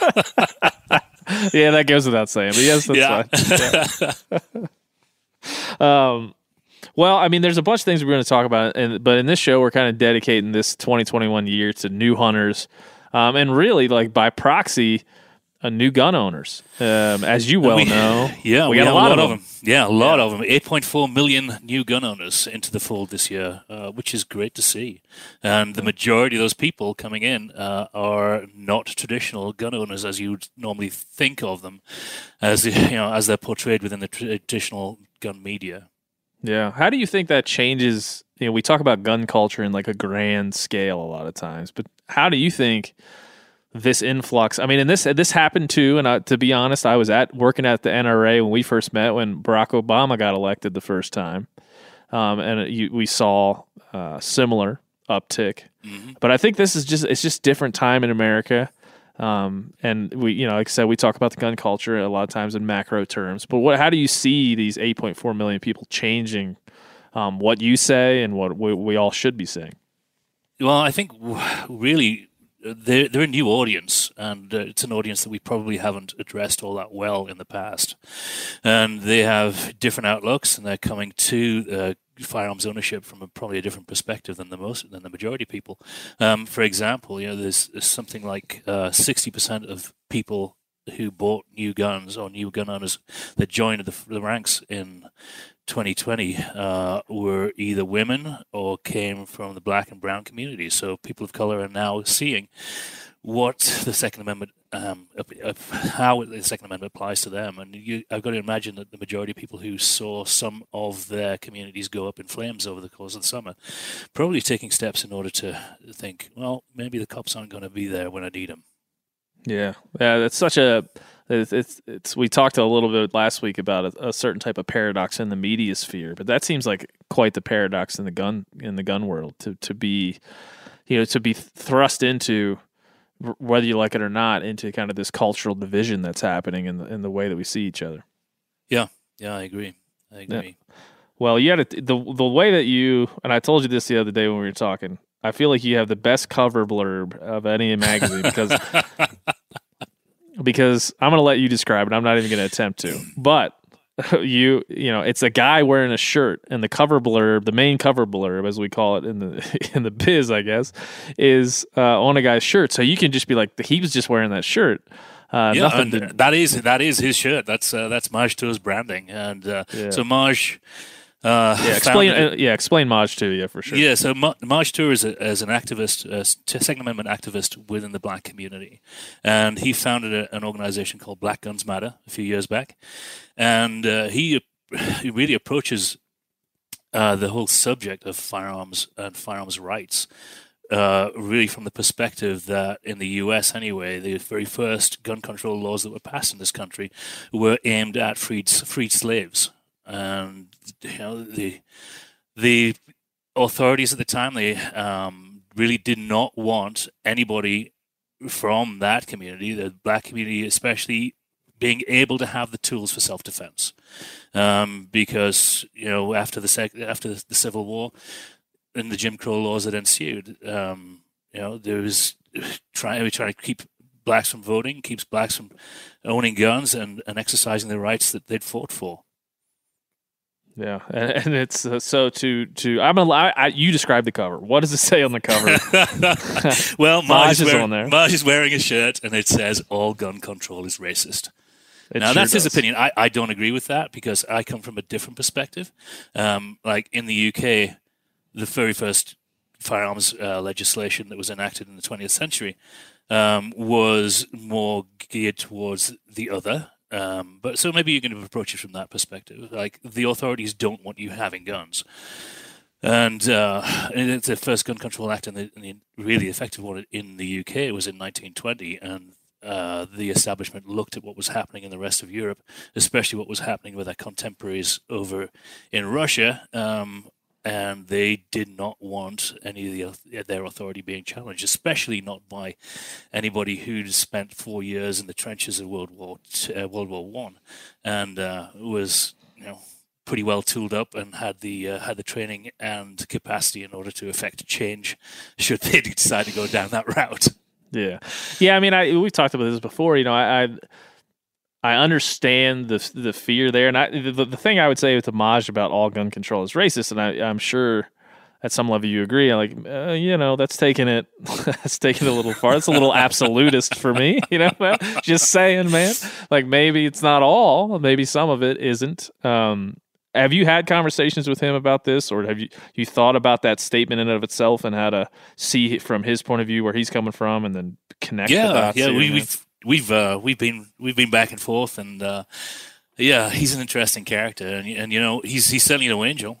Yeah, that goes without saying. But yes, that's fine. Yeah. Well, I mean, there's a bunch of things we're going to talk about, but in this show, we're kind of dedicating this 2021 year to new hunters, and really, like, by proxy, new gun owners. As you well know, we got a lot of them. Yeah, a lot of them. 8.4 million new gun owners into the fold this year, which is great to see. And the majority of those people coming in are not traditional gun owners as you would normally think of them, as they're portrayed within the traditional gun media. Yeah. How do you think that changes? We talk about gun culture in, like, a grand scale a lot of times, but how do you think this influx? I mean, and this happened too. And to be honest, I was working at the NRA when we first met, when Barack Obama got elected the first time, and we saw similar uptick. Mm-hmm. But I think it's just different time in America. And we, like I said, we talk about the gun culture a lot of times in macro terms. But how do you see these 8.4 million people changing what you say and what we all should be saying? Well, I think really, they're a new audience, and it's an audience that we probably haven't addressed all that well in the past. And they have different outlooks, and they're coming to firearms ownership from probably a different perspective than the majority of people. For example, there's something like 60% of people who bought new guns, or new gun owners that joined the ranks in 2020 were either women or came from the black and brown communities. So people of color are now seeing what the Second Amendment, how the Second Amendment applies to them. And I've got to imagine that the majority of people who saw some of their communities go up in flames over the course of the summer, probably taking steps in order to think, well, maybe the cops aren't going to be there when I need them. Yeah, that's such a. It's we talked a little bit last week about a certain type of paradox in the media sphere, but that seems like quite the paradox in the gun world to be thrust into, whether you like it or not, into kind of this cultural division that's happening in the way that we see each other. Yeah, I agree. Yeah. Well, you had the way that you, and I told you this the other day when we were talking, I feel like you have the best cover blurb of any magazine because I'm going to let you describe it. I'm not even going to attempt to. But it's a guy wearing a shirt, and the cover blurb, the main cover blurb, as we call it in the biz, I guess, is on a guy's shirt. So you can just be like, he was just wearing that shirt. That is his shirt. That's Maj Tour's branding, and so Maj Explain Maj too, yeah, for sure. Yeah, so Maj Toure is an activist, Second Amendment activist within the black community, and he founded an organization called Black Guns Matter a few years back, and he really approaches the whole subject of firearms and firearms rights really from the perspective that in the U.S. anyway, the very first gun control laws that were passed in this country were aimed at freed slaves. And the authorities at the time, they really did not want anybody from that community, the black community especially, being able to have the tools for self-defense, because after the Civil War and the Jim Crow laws that ensued, there was trying to keep blacks from voting, keeps blacks from owning guns and exercising the rights that they'd fought for. Yeah, and it's so to you describe the cover. What does it say on the cover? Well, Maj is wearing a shirt and it says "All gun control is racist." That's his opinion. I don't agree with that because I come from a different perspective. Like in the UK, the very first firearms legislation that was enacted in the 20th century was more geared towards the other. But so maybe you're going to approach it from that perspective. Like the authorities don't want you having guns, and it's the first gun control act and the really effective one in the UK was in 1920, and the establishment looked at what was happening in the rest of Europe, especially what was happening with their contemporaries over in Russia, and they did not want any of their authority being challenged, especially not by anybody who'd spent 4 years in the trenches of World War I, and was pretty well tooled up and had the training and capacity in order to effect change should they decide to go down that route. Yeah. I mean, we've talked about this before. I understand the fear there, and the thing I would say with the Maj about all gun control is racist, and I'm sure at some level you agree. That's taking it a little far. It's a little absolutist for me. Just saying, man. Like maybe it's not all, maybe some of it isn't. Have you had conversations with him about this, or have you thought about that statement in and of itself and how to see from his point of view where he's coming from, and then connect the dots? Yeah, we've been back and forth, and he's an interesting character, and he's certainly no angel.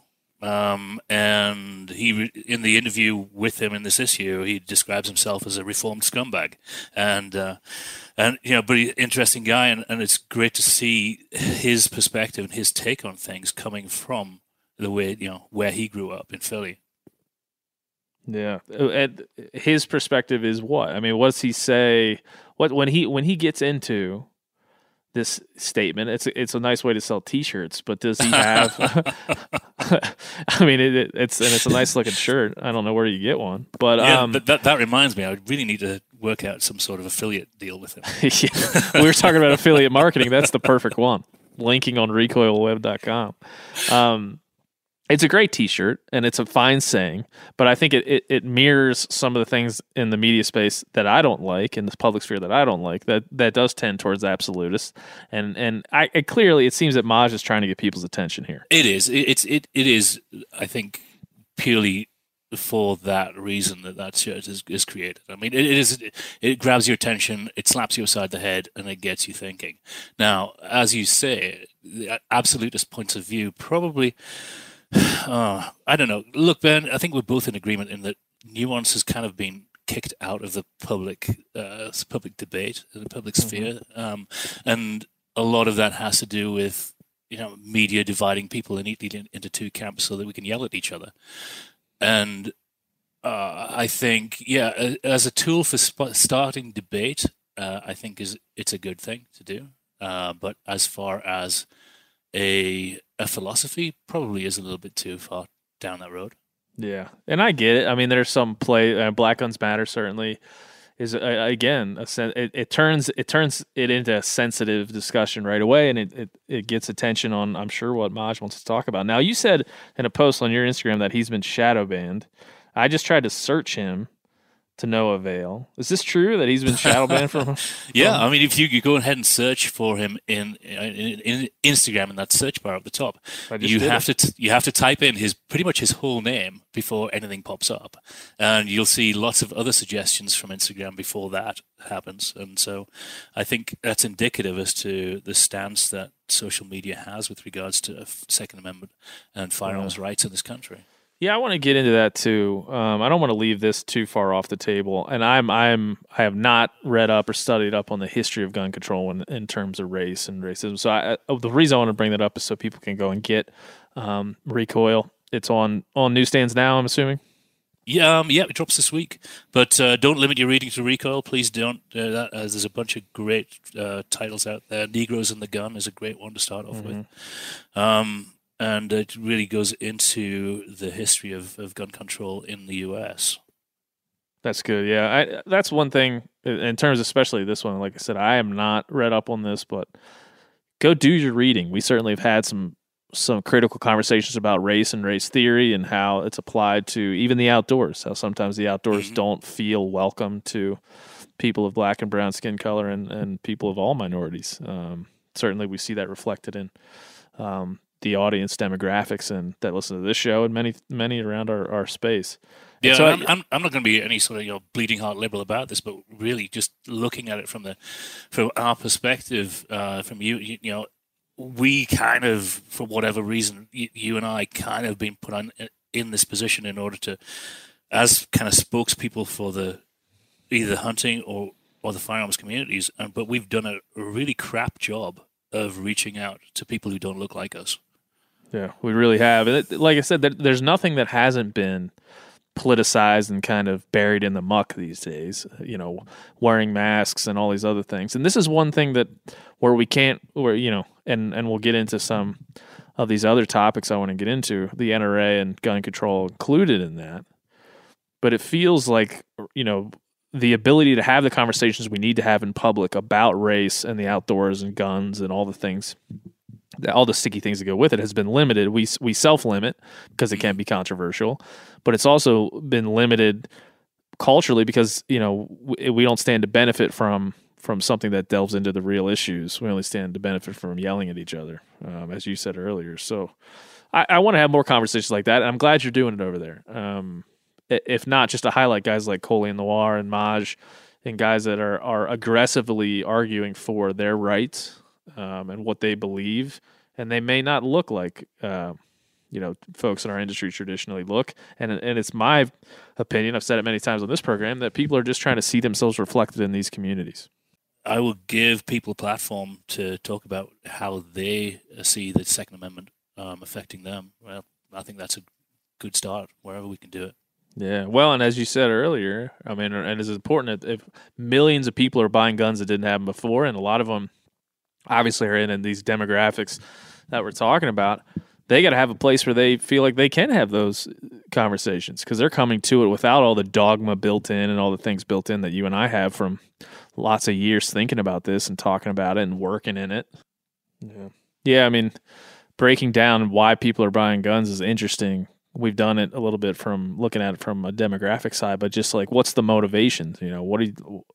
And he in the interview with him in this issue, he describes himself as a reformed scumbag, but he's an interesting guy, and it's great to see his perspective and his take on things coming from the way where he grew up in Philly. Yeah, and his perspective is what? I mean, what does he say? When he gets into this statement, it's a nice way to sell T-shirts, but does he have? I mean, it's a nice looking shirt. I don't know where you get one, but that reminds me, I really need to work out some sort of affiliate deal with him. Yeah. We were talking about affiliate marketing. That's the perfect one. Linking on recoilweb.com. It's a great T-shirt, and it's a fine saying, but I think it mirrors some of the things in the media space that I don't like, in the public sphere that I don't like, that does tend towards absolutists. And clearly it seems that Maj is trying to get people's attention here. It is. It is, I think, purely for that reason that shirt is created. I mean, it grabs your attention, it slaps you aside the head, and it gets you thinking. Now, as you say, the absolutist points of view probably... I don't know. Look, Ben, I think we're both in agreement in that nuance has kind of been kicked out of the public debate, the public sphere, and a lot of that has to do with media dividing people neatly into two camps so that we can yell at each other. And I think, as a tool for starting debate, I think it's a good thing to do. But as far as a philosophy, probably is a little bit too far down that road. Yeah, and I get it. I mean, there's some play. Black Guns Matter certainly is again it turns it into a sensitive discussion right away, and it gets attention on, I'm sure, what Maj wants to talk about. Now, you said in a post on your Instagram that he's been shadow banned. I just tried to search him to no avail. Is this true that he's been shadow banned from? Yeah, I mean, if you go ahead and search for him in Instagram in that search bar at the top, you have to type in pretty much his whole name before anything pops up, and you'll see lots of other suggestions from Instagram before that happens. And so, I think that's indicative as to the stance that social media has with regards to Second Amendment and firearms rights in this country. Yeah, I want to get into that too. I don't want to leave this too far off the table, and I have not read up or studied up on the history of gun control in terms of race and racism. So the reason I want to bring that up is so people can go and get Recoil. It's on newsstands now, I'm assuming. Yeah, it drops this week. But don't limit your reading to Recoil. Please don't. There's a bunch of great titles out there. Negroes and the Gun is a great one to start off with. And it really goes into the history of gun control in the U.S. That's good. Yeah, that's one thing in terms, especially this one. Like I said, I am not read up on this, but go do your reading. We certainly have had some critical conversations about race and race theory and how it's applied to even the outdoors. How sometimes the outdoors don't feel welcome to people of black and brown skin color and people of all minorities. Certainly, we see that reflected in the audience demographics and that listen to this show and many around our space. Yeah, so I'm not going to be any sort of bleeding heart liberal about this, but really just looking at it from our perspective, from you, we kind of, for whatever reason, you and I kind of been put in this position in order to, as kind of spokespeople for either the hunting or the firearms communities, but we've done a really crap job of reaching out to people who don't look like us. Yeah, we really have. Like I said, there's nothing that hasn't been politicized and kind of buried in the muck these days, wearing masks and all these other things. And this is one thing and we'll get into some of these other topics I want to get into, the NRA and gun control included in that. But it feels like, the ability to have the conversations we need to have in public about race and the outdoors and guns and all the things, all the sticky things that go with it, has been limited. We self-limit because it can't be controversial, but it's also been limited culturally because, we don't stand to benefit from something that delves into the real issues. We only stand to benefit from yelling at each other, as you said earlier. So I want to have more conversations like that, and I'm glad you're doing it over there. If not, just to highlight guys like Coley and Noir and Maj and guys that are aggressively arguing for their rights and what they believe. And they may not look like, folks in our industry traditionally look. And it's my opinion, I've said it many times on this program, that people are just trying to see themselves reflected in these communities. I will give people a platform to talk about how they see the Second Amendment affecting them. Well, I think that's a good start wherever we can do it. Yeah, well, and as you said earlier, I mean, and it's important if millions of people are buying guns that didn't have them before, and a lot of them obviously are in these demographics that we're talking about, they got to have a place where they feel like they can have those conversations because they're coming to it without all the dogma built in and all the things built in that you and I have from lots of years thinking about this and talking about it and working in it. Yeah, I mean, breaking down why people are buying guns is interesting. We've done it a little bit from looking at it from a demographic side, but just like, what's the motivations? What do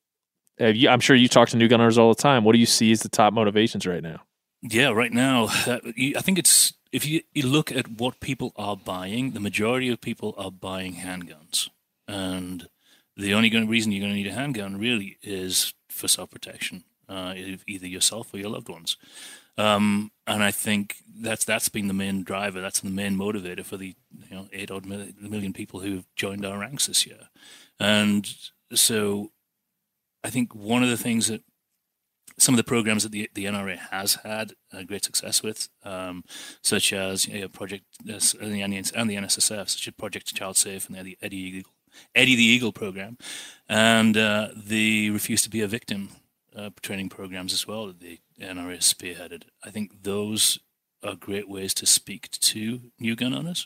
I'm sure you talk to new gun owners all the time. What do you see as the top motivations right now? Yeah, right now, I think it's, if you look at what people are buying, the majority of people are buying handguns. And the only reason you're going to need a handgun really is for self-protection, either yourself or your loved ones. And I think that's been the main driver. That's the main motivator for the 8 million people who've joined our ranks this year. And so I think one of the things that some of the programs that the NRA has had great success with, such as Project and the NSSF, such as Project Child Safe and the Eddie the Eagle program, and the Refuse to Be a Victim training programs as well that the NRA has spearheaded. I think those are great ways to speak to new gun owners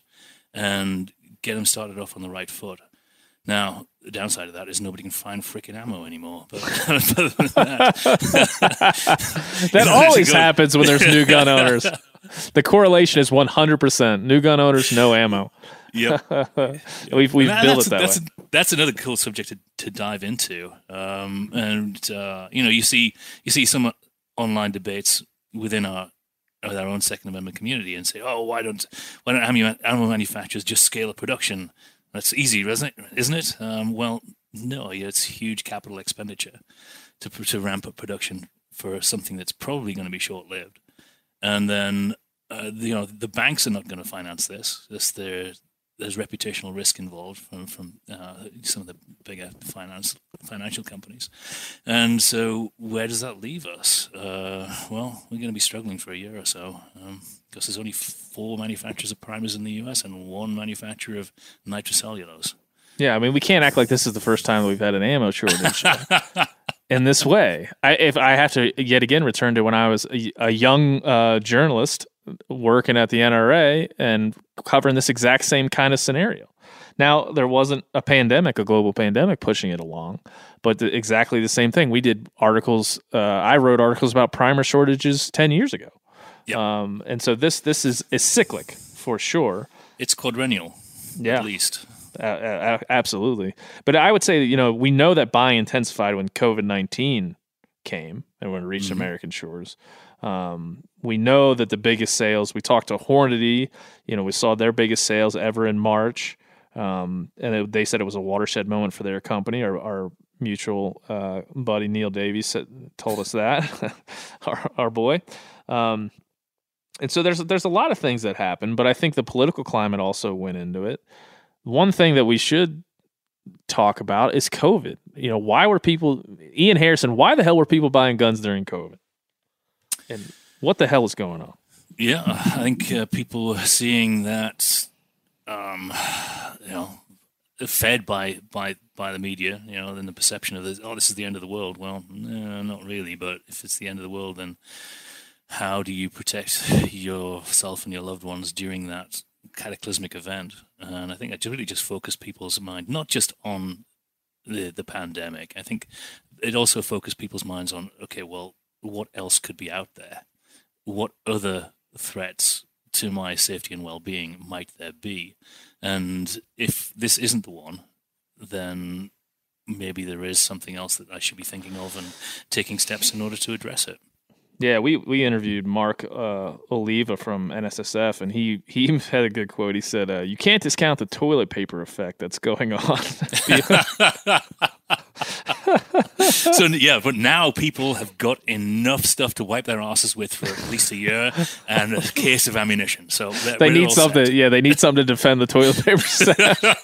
and get them started off on the right foot. Now, the downside of that is nobody can find frickin' ammo anymore. But other than that, that always happens when there's new gun owners. The correlation is 100%. New gun owners, no ammo. Yep. We've built it that way. That's another cool subject to dive into. You see some online debates within our own Second Amendment community and say, oh, why don't ammo manufacturers just scale up production? That's easy, isn't it? Well, no, it's huge capital expenditure to ramp up production for something that's probably going to be short-lived. And then, the banks are not going to finance this. There's reputational risk involved from some of the bigger financial companies. And so where does that leave us? Well, we're going to be struggling for a year or so because there's only 4 manufacturers of primers in the U.S. and 1 manufacturer of nitrocellulose. Yeah, I mean, we can't act like this is the first time that we've had an ammo shortage in this way. If I have to yet again return to when I was a young journalist working at the NRA and covering this exact same kind of scenario. Now, there wasn't a global pandemic pushing it along, but exactly the same thing. We did articles. I wrote articles about primer shortages 10 years ago. Yep. And so this is cyclic for sure. It's quadrennial, at least. Absolutely. But I would say, we know that buying intensified when COVID-19 came and when it reached American shores. We know that the biggest sales, we talked to Hornady, we saw their biggest sales ever in March. And they said it was a watershed moment for their company. Our mutual buddy Neil Davies told us that, our boy. And so there's a lot of things that happen, but I think the political climate also went into it. One thing that we should talk about is COVID. Why were people, Ian Harrison, why the hell were people buying guns during COVID? And what the hell is going on? Yeah, I think people were seeing that, fed by the media, and the perception of this is the end of the world. Well, no, not really. But if it's the end of the world, then how do you protect yourself and your loved ones during that cataclysmic event? And I think that really just focused people's mind, not just on the pandemic. I think it also focused people's minds on, okay, well, what else could be out there? What other threats to my safety and well-being might there be? And if this isn't the one, then maybe there is something else that I should be thinking of and taking steps in order to address it. Yeah, we interviewed Mark Oliva from NSSF, and he had a good quote. He said, "You can't discount the toilet paper effect that's going on." So yeah, but now people have got enough stuff to wipe their asses with for at least a year and a case of ammunition. So they need something. Set. Yeah, they need something to defend the toilet paper set.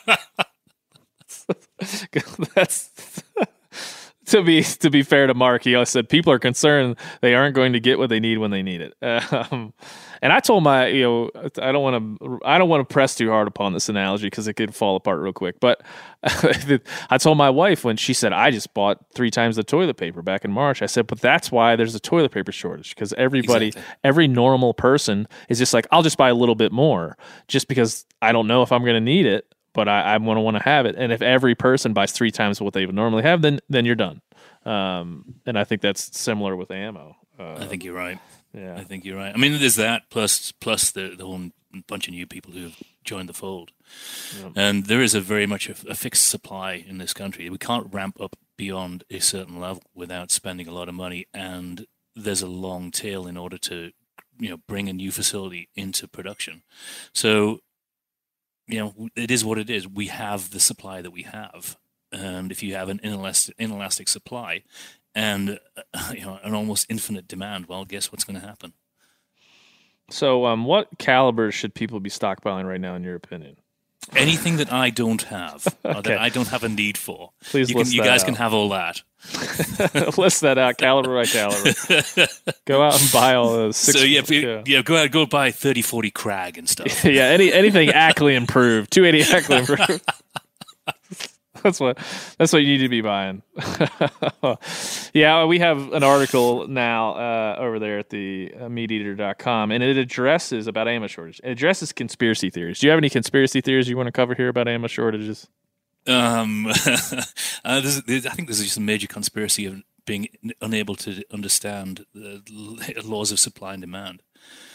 That's. To be fair to Mark, he always said people are concerned they aren't going to get what they need when they need it. And I told my, I don't want to press too hard upon this analogy because it could fall apart real quick. But I told my wife when she said I just bought 3 times the toilet paper back in March. I said, but that's why there's a toilet paper shortage, because every normal person is just like, I'll just buy a little bit more just because I don't know if I'm going to need it. But I'm going to want to have it. And if every person buys 3 times what they would normally have, then you're done. And I think that's similar with ammo. I think you're right. Yeah, I think you're right. I mean, there's that plus the whole bunch of new people who have joined the fold. Yep. And there is very much a fixed supply in this country. We can't ramp up beyond a certain level without spending a lot of money. And there's a long tail in order to, bring a new facility into production. So, it is what it is. We have the supply that we have. And if you have an inelastic supply and, an almost infinite demand, well, guess what's going to happen? So what calibers should people be stockpiling right now, in your opinion? Anything that I don't have, okay. Or that I don't have a need for. Please you guys can have all that. List that out, caliber by caliber. Go out and buy all those. Go buy 30-40 Krag and stuff. Yeah, anything Ackley improved, 280 Ackley improved. That's what you need to be buying. Yeah, we have an article now over there at the meateater.com, and it addresses about ammo shortage. It addresses conspiracy theories. Do you have any conspiracy theories you want to cover here about ammo shortages? I think there's just a major conspiracy of being unable to understand the laws of supply and demand.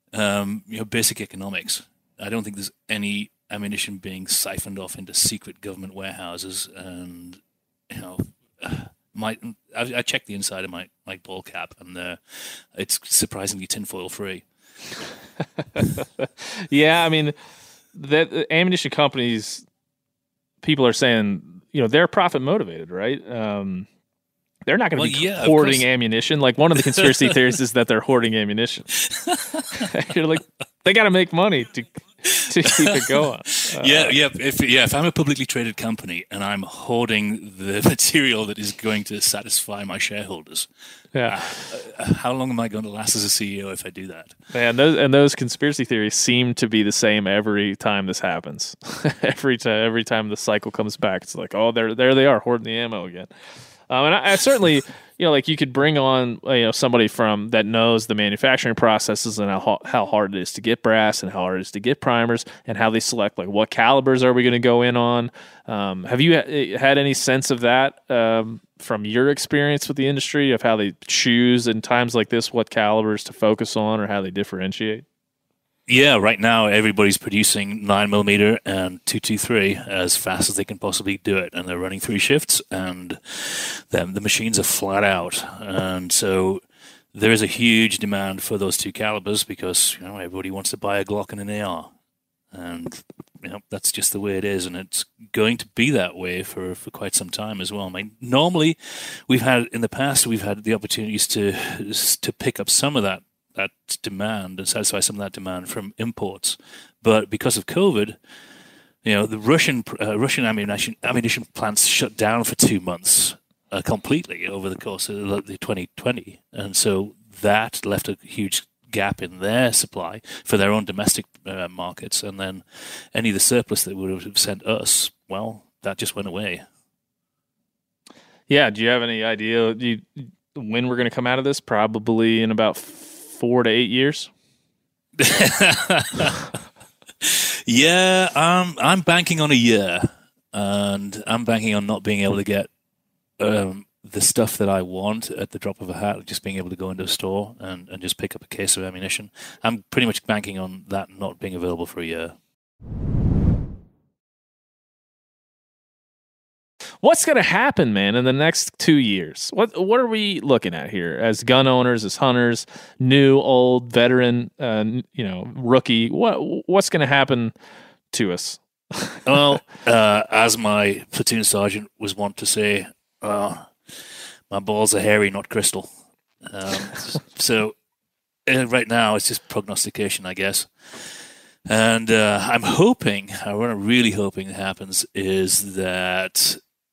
basic economics. I don't think there's any ammunition being siphoned off into secret government warehouses, and I checked the inside of my ball cap, and it's surprisingly tinfoil free. Yeah, I mean, the ammunition companies, people are saying, they're profit motivated, right? They're not going to be hoarding ammunition. Like, one of the conspiracy theories is that they're hoarding ammunition. You're like, they got to make money to keep it going. If I'm a publicly traded company and I'm hoarding the material that is going to satisfy my shareholders, how long am I going to last as a CEO if I do that? And those conspiracy theories seem to be the same every time this happens. every time the cycle comes back, it's like, oh, there they are hoarding the ammo again. And I certainly, like, you could bring on, somebody from that knows the manufacturing processes and how hard it is to get brass and how hard it is to get primers and how they select, like, what calibers are we going to go in on. Have you had any sense of that from your experience with the industry, of how they choose in times like this what calibers to focus on or how they differentiate? Yeah, right now everybody's producing 9mm and 223 as fast as they can possibly do it, and they're running 3 shifts, and then the machines are flat out, and so there is a huge demand for those 2 calibers because everybody wants to buy a Glock and an AR, and that's just the way it is, and it's going to be that way for quite some time as well. I mean, normally in the past we've had the opportunities to pick up some of that demand and satisfy some of that demand from imports, but because of COVID, the Russian ammunition plants shut down for 2 months completely over the course of the 2020, and so that left a huge gap in their supply for their own domestic markets, and then any of the surplus that would have sent us, well, that just went away. Yeah, do you have any idea when we're going to come out of this? Probably in about 4 to 8 years. Yeah, I'm banking on a year, and I'm banking on not being able to get the stuff that I want at the drop of a hat, just being able to go into a store and just pick up a case of ammunition. I'm pretty much banking on that not being available for a year. What's going to happen, man, in the next 2 years? What are we looking at here as gun owners, as hunters, new, old, veteran, rookie? What's going to happen to us? Well, as my platoon sergeant was wont to say, my balls are hairy, not crystal. So right now it's just prognostication, I guess. And I'm hoping, what I'm really hoping happens is that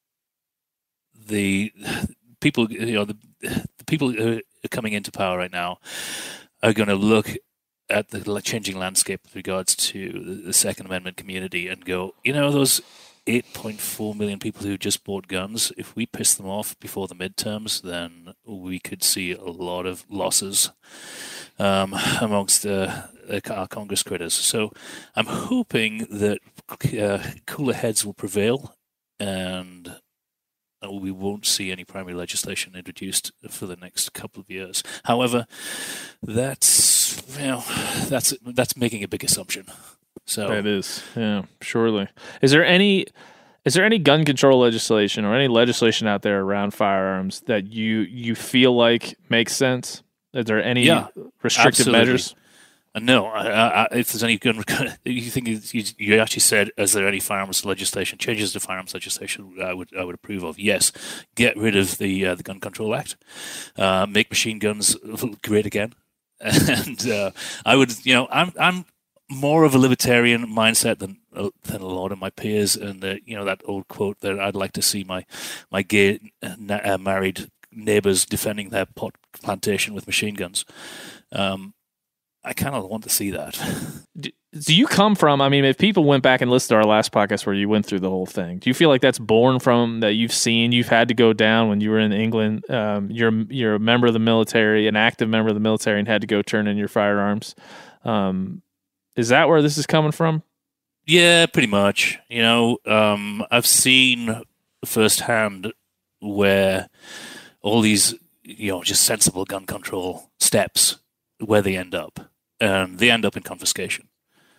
the people, the people who are coming into power right now are going to look at the changing landscape with regards to the Second Amendment community and go, those 8.4 million people who just bought guns, if we piss them off before the midterms, then we could see a lot of losses amongst our Congress critters. So I'm hoping that cooler heads will prevail and we won't see any primary legislation introduced for the next couple of years. However, that's making a big assumption. So that is, yeah, surely. Is there any gun control legislation or any legislation out there around firearms that you feel like makes sense? Is there any restrictive measures? No, if there's any gun, you think you actually said, is there any firearms legislation, changes to firearms legislation I would approve of? Yes, get rid of the Gun Control Act, make machine guns great again, and I would, I'm more of a libertarian mindset than a lot of my peers, and that old quote that I'd like to see my gay married neighbors defending their pot plantation with machine guns. I kind of want to see that. Do you come from, if people went back and listened to our last podcast where you went through the whole thing, do you feel like that's born from that you've had to go down when you were in England? You're a member of the military, an active member of the military, and had to go turn in your firearms. Is that where this is coming from? Yeah, pretty much. I've seen firsthand where all these, just sensible gun control steps, where they end up. they end up in confiscation.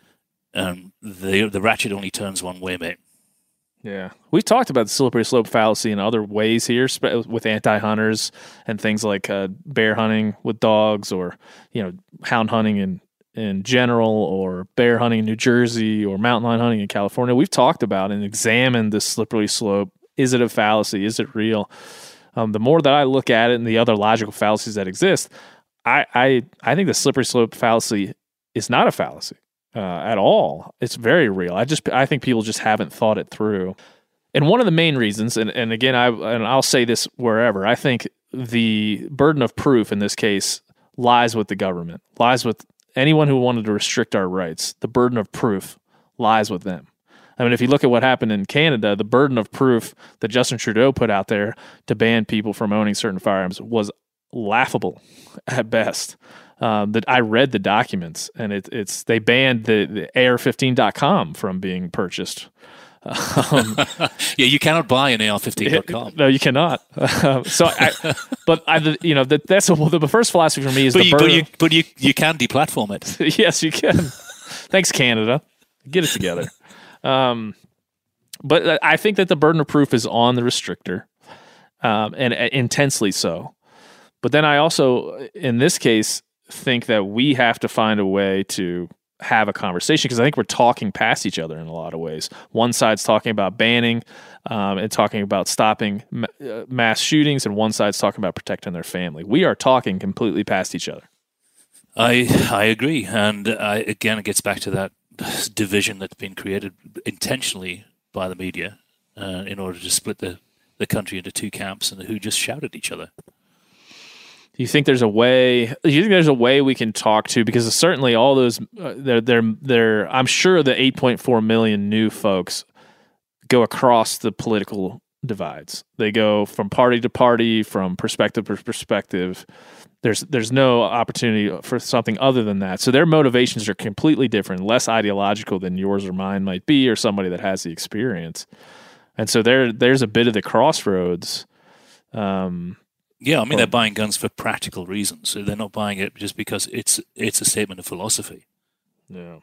The ratchet only turns one way, mate. Yeah. We've talked about the slippery slope fallacy in other ways here with anti-hunters and things like bear hunting with dogs, or, hound hunting in general, or bear hunting in New Jersey, or mountain lion hunting in California. We've talked about and examined this slippery slope. Is it a fallacy? Is it real? The more that I look at it and the other logical fallacies that exist, I think the slippery slope fallacy is not a fallacy at all. It's very real. I think people just haven't thought it through. And one of the main reasons, and again, I'll say this wherever, I think the burden of proof in this case lies with the government, lies with anyone who wanted to restrict our rights. The burden of proof lies with them. I mean, if you look at what happened in Canada, the burden of proof that Justin Trudeau put out there to ban people from owning certain firearms was laughable at best. That I read the documents, and they banned the AR15.com from being purchased. Yeah, you cannot buy an AR15.com. No, you cannot. That's the first philosophy for me is but you can deplatform it. Yes, you can. Thanks, Canada. Get it together. But I think that the burden of proof is on the restrictor, and intensely so. But then I also, in this case, think that we have to find a way to have a conversation, because I think we're talking past each other in a lot of ways. One side's talking about banning and talking about stopping mass shootings, and one side's talking about protecting their family. We are talking completely past each other. I agree, and again, it gets back to that division that's been created intentionally by the media in order to split the country into two camps, and who just shout at each other. Do you think there's a way? Do you think there's a way we can talk to? Because certainly all those, they're. I'm sure the 8.4 million new folks go across the political divides. They go from party to party, from perspective to perspective. There's no opportunity for something other than that. So their motivations are completely different, less ideological than yours or mine might be, or somebody that has the experience. And so there's a bit of the crossroads. Yeah, I mean, they're buying guns for practical reasons. So they're not buying it just because it's a statement of philosophy. Yeah.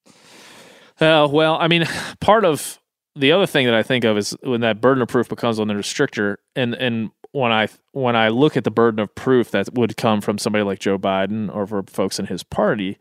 Well, I mean, part of the other thing that I think of is when that burden of proof becomes on the restrictor, and when I look at the burden of proof that would come from somebody like Joe Biden or for folks in his party,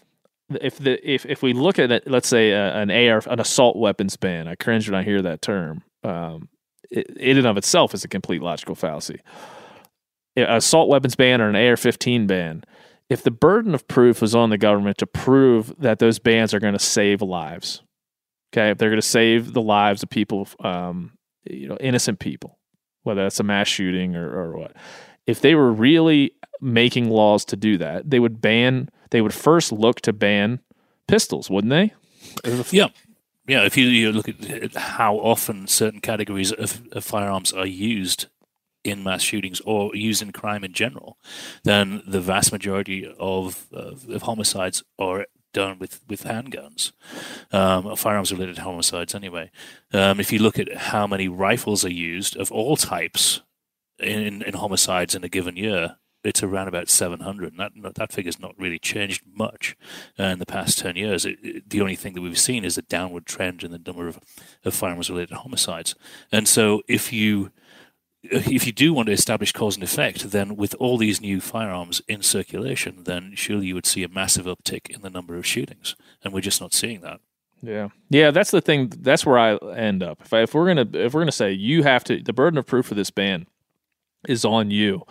if we look at it, let's say an assault weapons ban, I cringe when I hear that term. It in and of itself is a complete logical fallacy. An assault weapons ban or an AR-15 ban, if the burden of proof was on the government to prove that those bans are going to save lives, okay, if they're going to save the lives of people, innocent people, whether that's a mass shooting or what, if they were really making laws to do that, they would first look to ban pistols, wouldn't they? Yeah. Yeah, if you look at how often certain categories of firearms are used in mass shootings or used in crime in general, then the vast majority of homicides are done with handguns, firearms-related homicides anyway. If you look at how many rifles are used of all types in homicides in a given year, it's around about 700, and that figure's not really changed much in the past 10 years. The only thing that we've seen is a downward trend in the number of firearms-related homicides. And so if you do want to establish cause and effect, then with all these new firearms in circulation, then surely you would see a massive uptick in the number of shootings, and we're just not seeing that. Yeah, that's the thing. That's where I end up. If we're gonna say you have to, the burden of proof for this ban is on you.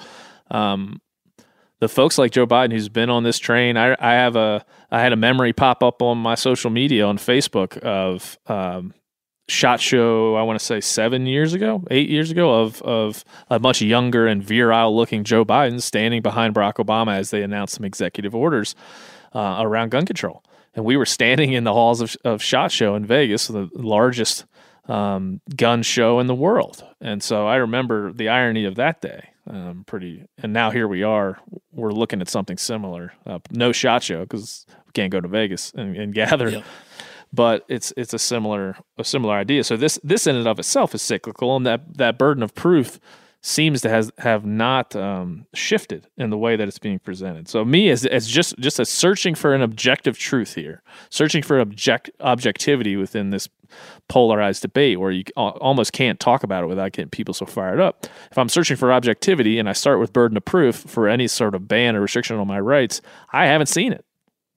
The folks like Joe Biden, who's been on this train, I had a memory pop up on my social media on Facebook of SHOT Show, I want to say 8 years ago, of a much younger and virile looking Joe Biden standing behind Barack Obama as they announced some executive orders around gun control. And we were standing in the halls of SHOT Show in Vegas, the largest gun show in the world. And so I remember the irony of that day. And now here we are, we're looking at something similar. No SHOT Show because we can't go to Vegas and gather. Yep. But it's a similar idea. So this in and of itself is cyclical, and that burden of proof seems to have not shifted in the way that it's being presented. So me as just as searching for an objective truth here, searching for objectivity within this polarized debate where you almost can't talk about it without getting people so fired up. If I'm searching for objectivity and I start with burden of proof for any sort of ban or restriction on my rights, I haven't seen it.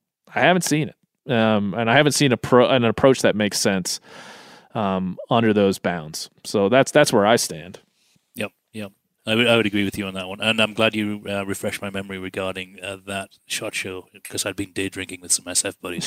And I haven't seen an approach that makes sense under those bounds. So that's where I stand. Yep. I would agree with you on that one. And I'm glad you refreshed my memory regarding that SHOT Show, because I'd been day drinking with some SF buddies.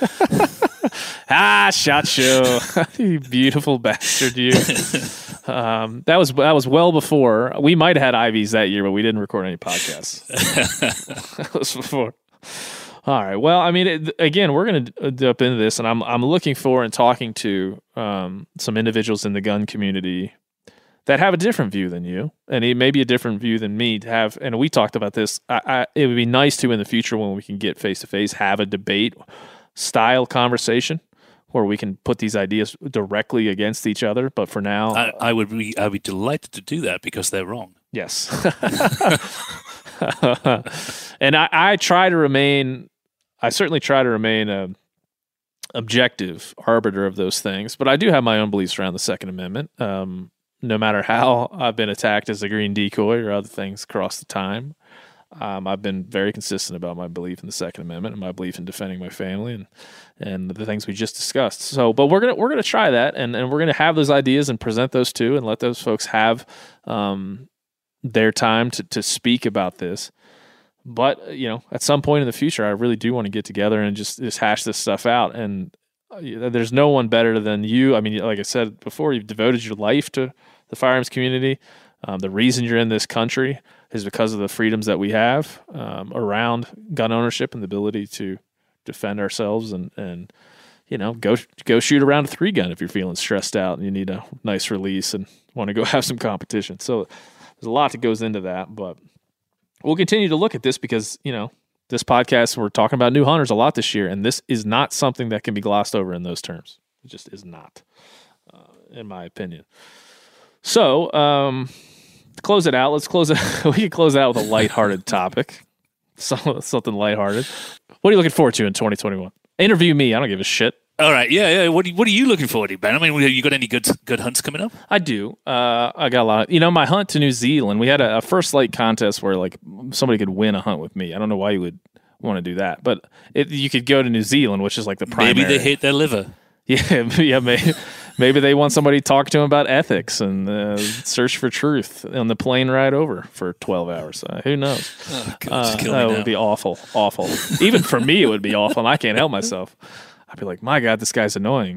SHOT Show. You beautiful bastard, you. That was well before. We might have had IVs that year, but we didn't record any podcasts. That was before. All right. Well, I mean, again, we're going to dip into this, and I'm looking forward and talking to some individuals in the gun community that have a different view than you, and it may be a different view than me to have. And we talked about this. It would be nice to in the future when we can get face to face, have a debate style conversation where we can put these ideas directly against each other. But for now, I'd be delighted to do that because they're wrong. Yes. And I certainly try to remain a objective arbiter of those things, but I do have my own beliefs around the Second Amendment. No matter how I've been attacked as a green decoy or other things across the time, I've been very consistent about my belief in the Second Amendment and my belief in defending my family and the things we just discussed. So, but we're gonna try that, and we're gonna have those ideas and present those too, and let those folks have their time to speak about this. But, at some point in the future, I really do want to get together and just hash this stuff out. And there's no one better than you. I mean, like I said before, you've devoted your life to the firearms community. The reason you're in this country is because of the freedoms that we have around gun ownership and the ability to defend ourselves and go shoot around a 3-gun if you're feeling stressed out and you need a nice release and want to go have some competition. So there's a lot that goes into that, but we'll continue to look at this because, this podcast, we're talking about new hunters a lot this year, and this is not something that can be glossed over in those terms. It just is not, in my opinion. So, to close it out, we can close it out with a lighthearted topic. Something lighthearted. What are you looking forward to in 2021? Interview me. I don't give a shit. All right, yeah. What are you looking forward to, Ben? I mean, you got any good hunts coming up? I do. I got a lot. My hunt to New Zealand. We had a first light contest where like somebody could win a hunt with me. I don't know why you would want to do that, but you could go to New Zealand, which is like the primary. Maybe they hate their liver. Yeah. Maybe they want somebody to talk to them about ethics and search for truth on the plane ride over for 12 hours. Who knows? Oh, God, that would be awful. Even for me, it would be awful. And I can't help myself. I'd be like, my God, this guy's annoying.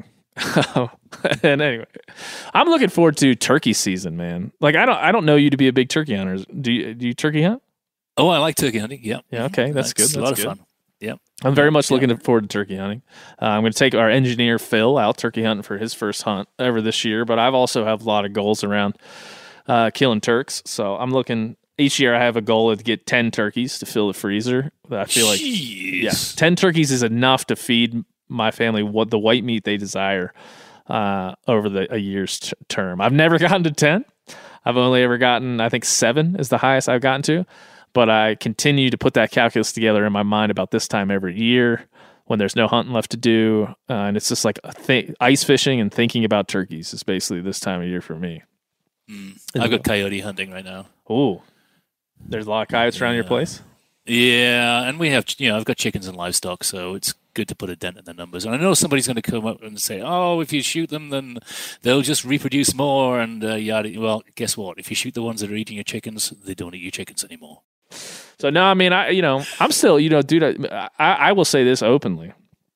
And anyway, I'm looking forward to turkey season, man. Like, I don't know you to be a big turkey hunter. Do you turkey hunt? Oh, I like turkey hunting. Yeah. Yeah. Okay, that's good. That's a lot of fun. Yeah. I'm very much looking forward to turkey hunting. I'm going to take our engineer Phil out turkey hunting for his first hunt ever this year. But I've also have a lot of goals around killing turks. So I'm looking. Each year I have a goal to get 10 turkeys to fill the freezer. I feel like 10 turkeys is enough to feed my family what the white meat they desire over a year's term. I've never gotten to 10. I've only ever gotten, I think 7 is the highest I've gotten to. But I continue to put that calculus together in my mind about this time every year when there's no hunting left to do. And it's just like ice fishing and thinking about turkeys is basically this time of year for me. I've got coyote hunting right now. Ooh. There's a lot of coyotes around your place? Yeah, and we have, I've got chickens and livestock, so it's good to put a dent in the numbers. And I know somebody's going to come up and say, oh, if you shoot them, then they'll just reproduce more and yada. Well, guess what? If you shoot the ones that are eating your chickens, they don't eat your chickens anymore. So no, I mean, I'm still, dude, I will say this openly.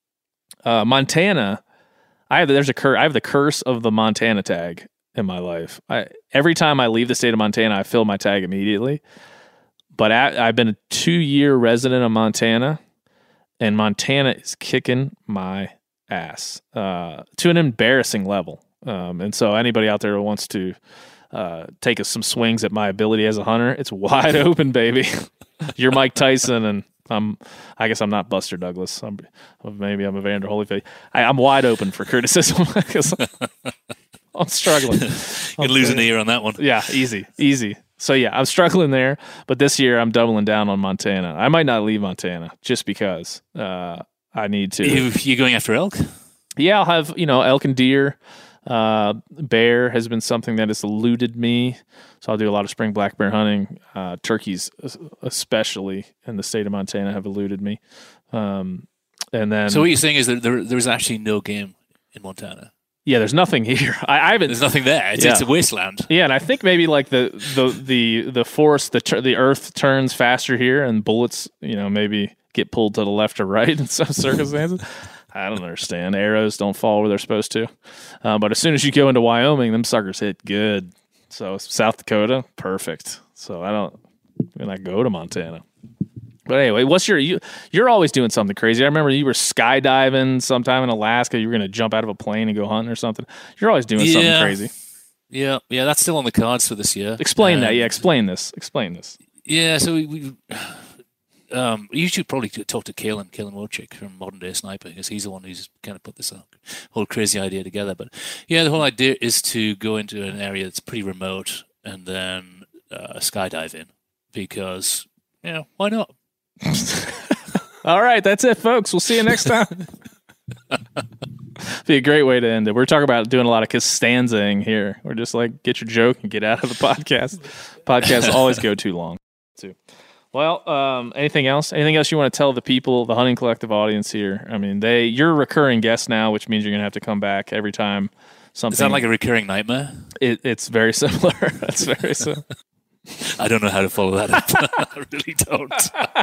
Montana, I have the curse of the Montana tag in my life. Every time I leave the state of Montana, I fill my tag immediately. But I've been a 2-year resident of Montana, and Montana is kicking my ass to an embarrassing level. And so anybody out there who wants to take some swings at my ability as a hunter, it's wide open, baby. You're Mike Tyson, and I guess I'm not Buster Douglas. Maybe I'm Evander Holyfield. I'm wide open for criticism. I'm struggling. You can lose an ear on that one. Yeah, easy. So yeah, I'm struggling there, but this year I'm doubling down on Montana. I might not leave Montana just because I need to. You going after elk? Yeah, I'll have, elk and deer. Bear has been something that has eluded me, so I'll do a lot of spring black bear hunting. Turkeys, especially in the state of Montana, have eluded me. And then, so what you're saying is that there's actually no game in Montana. Yeah, there's nothing here. I haven't. There's nothing there. It's a wasteland. Yeah, and I think maybe like the force, the earth turns faster here, and bullets, maybe get pulled to the left or right in some circumstances. I don't understand. Arrows don't fall where they're supposed to. But as soon as you go into Wyoming, them suckers hit good. So South Dakota, perfect. So when I go to Montana. But anyway, you're always doing something crazy. I remember you were skydiving sometime in Alaska. You were going to jump out of a plane and go hunting or something. You're always doing something crazy. Yeah, that's still on the cards for this year. Explain that. Yeah, explain this. Yeah, so we you should probably talk to Kalen Wojcik from Modern Day Sniper, because he's the one who's kind of put this whole crazy idea together. But yeah, the whole idea is to go into an area that's pretty remote and then skydive in, because why not? All right, that's it, folks. We'll see you next time. Be a great way to end it. We're talking about doing a lot of Costanzaing here. We're just like, get your joke and get out of the podcast. Podcasts always go too long, too. Well, anything else? Anything else you want to tell the people, the Hunting Collective audience here? I mean, you're a recurring guest now, which means you're going to have to come back every time something. Is that like a recurring nightmare? It's very similar. It's very similar. I don't know how to follow that up. I really don't.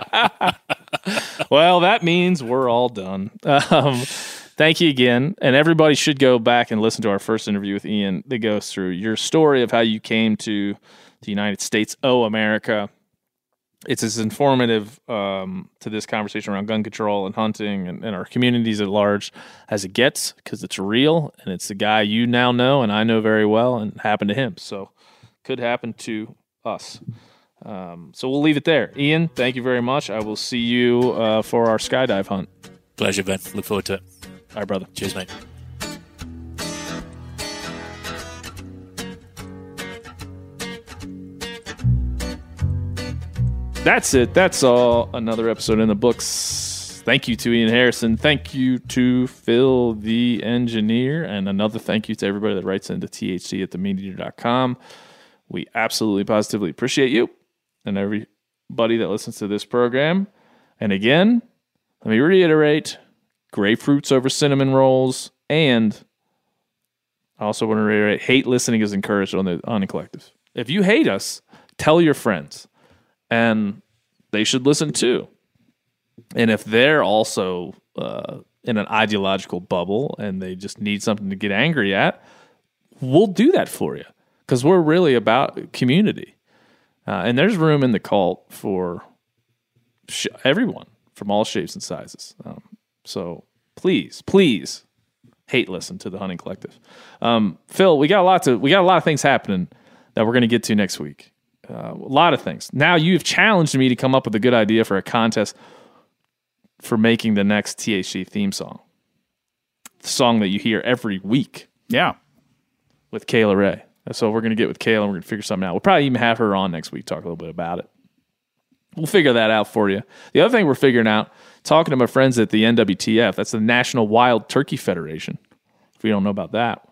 Well, that means we're all done. Thank you again. And everybody should go back and listen to our first interview with Ian that goes through your story of how you came to the United States. Oh, America. It's as informative to this conversation around gun control and hunting and our communities at large as it gets, because it's real, and it's the guy you now know and I know very well, and happened to him. So could happen to us. So we'll leave it there. Ian, thank you very much. I will see you for our skydive hunt. Pleasure, Ben. Look forward to it. All right, brother. Cheers, mate. That's it. That's all. Another episode in the books. Thank you to Ian Harrison. Thank you to Phil, the engineer. And another thank you to everybody that writes into thc@themeateater.com. We absolutely, positively appreciate you and everybody that listens to this program. And again, let me reiterate, grapefruits over cinnamon rolls. And I also want to reiterate, hate listening is encouraged on the Hunting Collective. If you hate us, tell your friends. And they should listen too. And if they're also in an ideological bubble and they just need something to get angry at, we'll do that for you, because we're really about community. And there's room in the cult for everyone from all shapes and sizes. So please hate listen to the Hunting Collective. Phil, we got a lot of things happening that we're going to get to next week. A lot of things. Now you've challenged me to come up with a good idea for a contest for making the next THC theme song. The song that you hear every week. Yeah. With Kayla Ray. So we're going to get with Kayla and we're going to figure something out. We'll probably even have her on next week, talk a little bit about it. We'll figure that out for you. The other thing we're figuring out, talking to my friends at the NWTF, that's the National Wild Turkey Federation, if you don't know about that,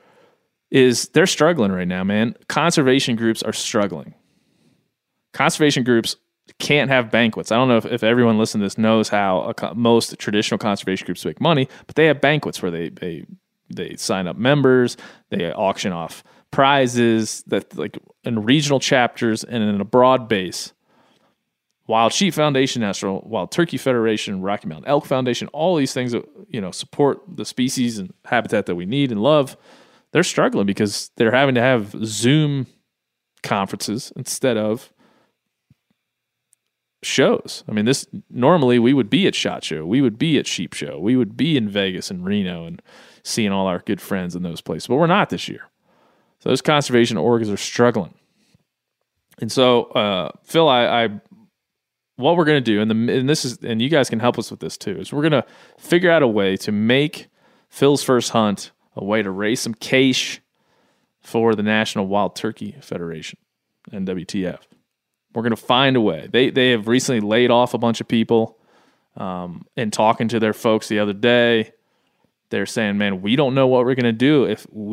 is they're struggling right now, man. Conservation groups are struggling. Conservation groups can't have banquets. I don't know if everyone listening to this knows how most traditional conservation groups make money, but they have banquets where they sign up members, they auction off prizes that, like, in regional chapters and in a broad base. Wild Sheep Foundation, National Wild Turkey Federation, Rocky Mountain Elk Foundation, all these things that support the species and habitat that we need and love, they're struggling because they're having to have Zoom conferences instead of shows. I mean, normally we would be at SHOT Show, we would be at Sheep Show, we would be in Vegas and Reno and seeing all our good friends in those places, but we're not this year. So those conservation orgs are struggling. And so, Phil, what we're going to do, and you guys can help us with this too, is we're going to figure out a way to make Phil's first hunt a way to raise some cash for the National Wild Turkey Federation, NWTF. We're going to find a way. They have recently laid off a bunch of people. And talking to their folks the other day, they're saying, "Man, we don't know what we're going to do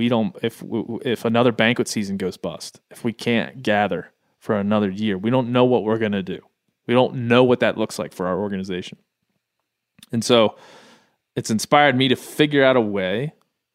if another banquet season goes bust. If we can't gather for another year, we don't know what we're going to do. We don't know what that looks like for our organization." And so, it's inspired me to figure out a way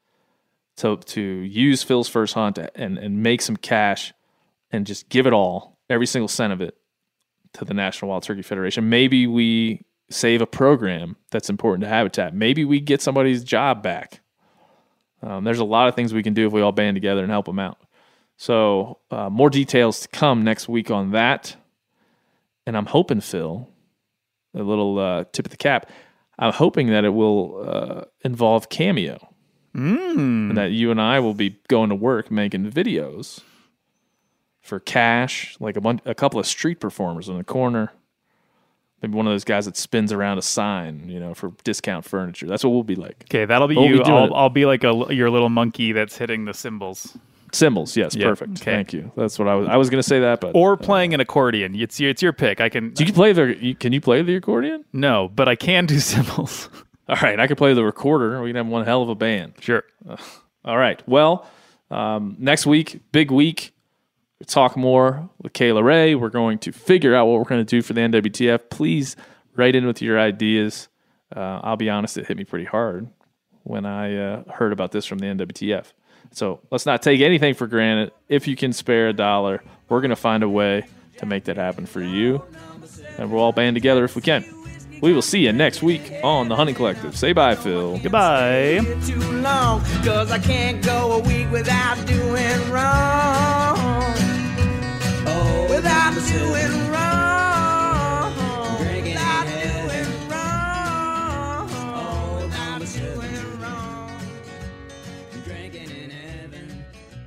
to use Phil's First Hunt and make some cash and just give it all, every single cent of it, to the National Wild Turkey Federation. Maybe we save a program that's important to Habitat. Maybe we get somebody's job back. There's a lot of things we can do if we all band together and help them out. So more details to come next week on that. And I'm hoping, Phil, a little tip of the cap, I'm hoping that it will involve Cameo. And that you and I will be going to work making videos for cash, like a couple of street performers in the corner. Maybe one of those guys that spins around a sign, for discount furniture. That's what we'll be like. Okay, that'll be you. I'll be like your little monkey that's hitting the cymbals. Cymbals, yes, yep. Perfect. Okay. Thank you. That's what I was going to say that, but or playing an accordion. It's your pick. I can. Do you play Can you play the accordion? No, but I can do cymbals. All right, I can play the recorder. We can have one hell of a band. Sure. All right. Well, next week, big week. We'll talk more with Kayla Ray. We're going to figure out what we're going to do for the NWTF. Please write in with your ideas. I'll be honest, it hit me pretty hard when I heard about this from the NWTF. So let's not take anything for granted. If you can spare $1, we're going to find a way to make that happen for you. And we'll all band together if we can. We will see you next week on The Hunting Collective. Say bye, Phil. Goodbye. Too long, 'cause I can't go a week without doing wrong. Oh, without doing wrong. Without doing wrong. Oh, without doing wrong. Drinking in heaven.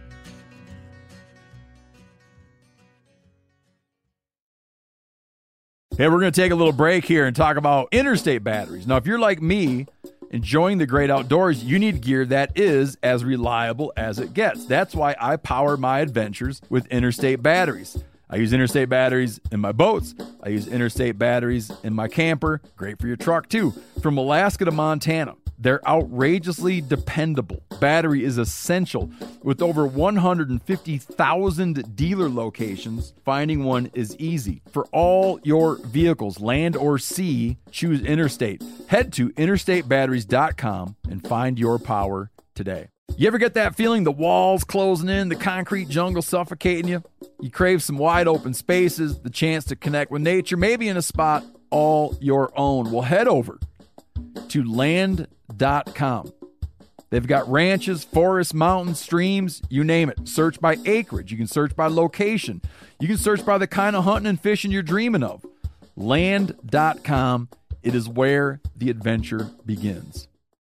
Hey, we're going to take a little break here and talk about Interstate batteries. Now, if you're like me, enjoying the great outdoors, you need gear that is as reliable as it gets. That's why I power my adventures with Interstate batteries. I use Interstate batteries in my boats. I use Interstate batteries in my camper. Great for your truck, too. From Alaska to Montana, they're outrageously dependable. Battery is essential. With over 150,000 dealer locations, finding one is easy. For all your vehicles, land or sea, choose Interstate. Head to interstatebatteries.com and find your power today. You ever get that feeling the walls closing in, the concrete jungle suffocating you? You crave some wide open spaces, the chance to connect with nature, maybe in a spot all your own. Well, head over to land.com. They've got ranches, forests, mountains, streams, you name it. Search by acreage. You can search by location. You can search by the kind of hunting and fishing you're dreaming of. Land.com. It is where the adventure begins.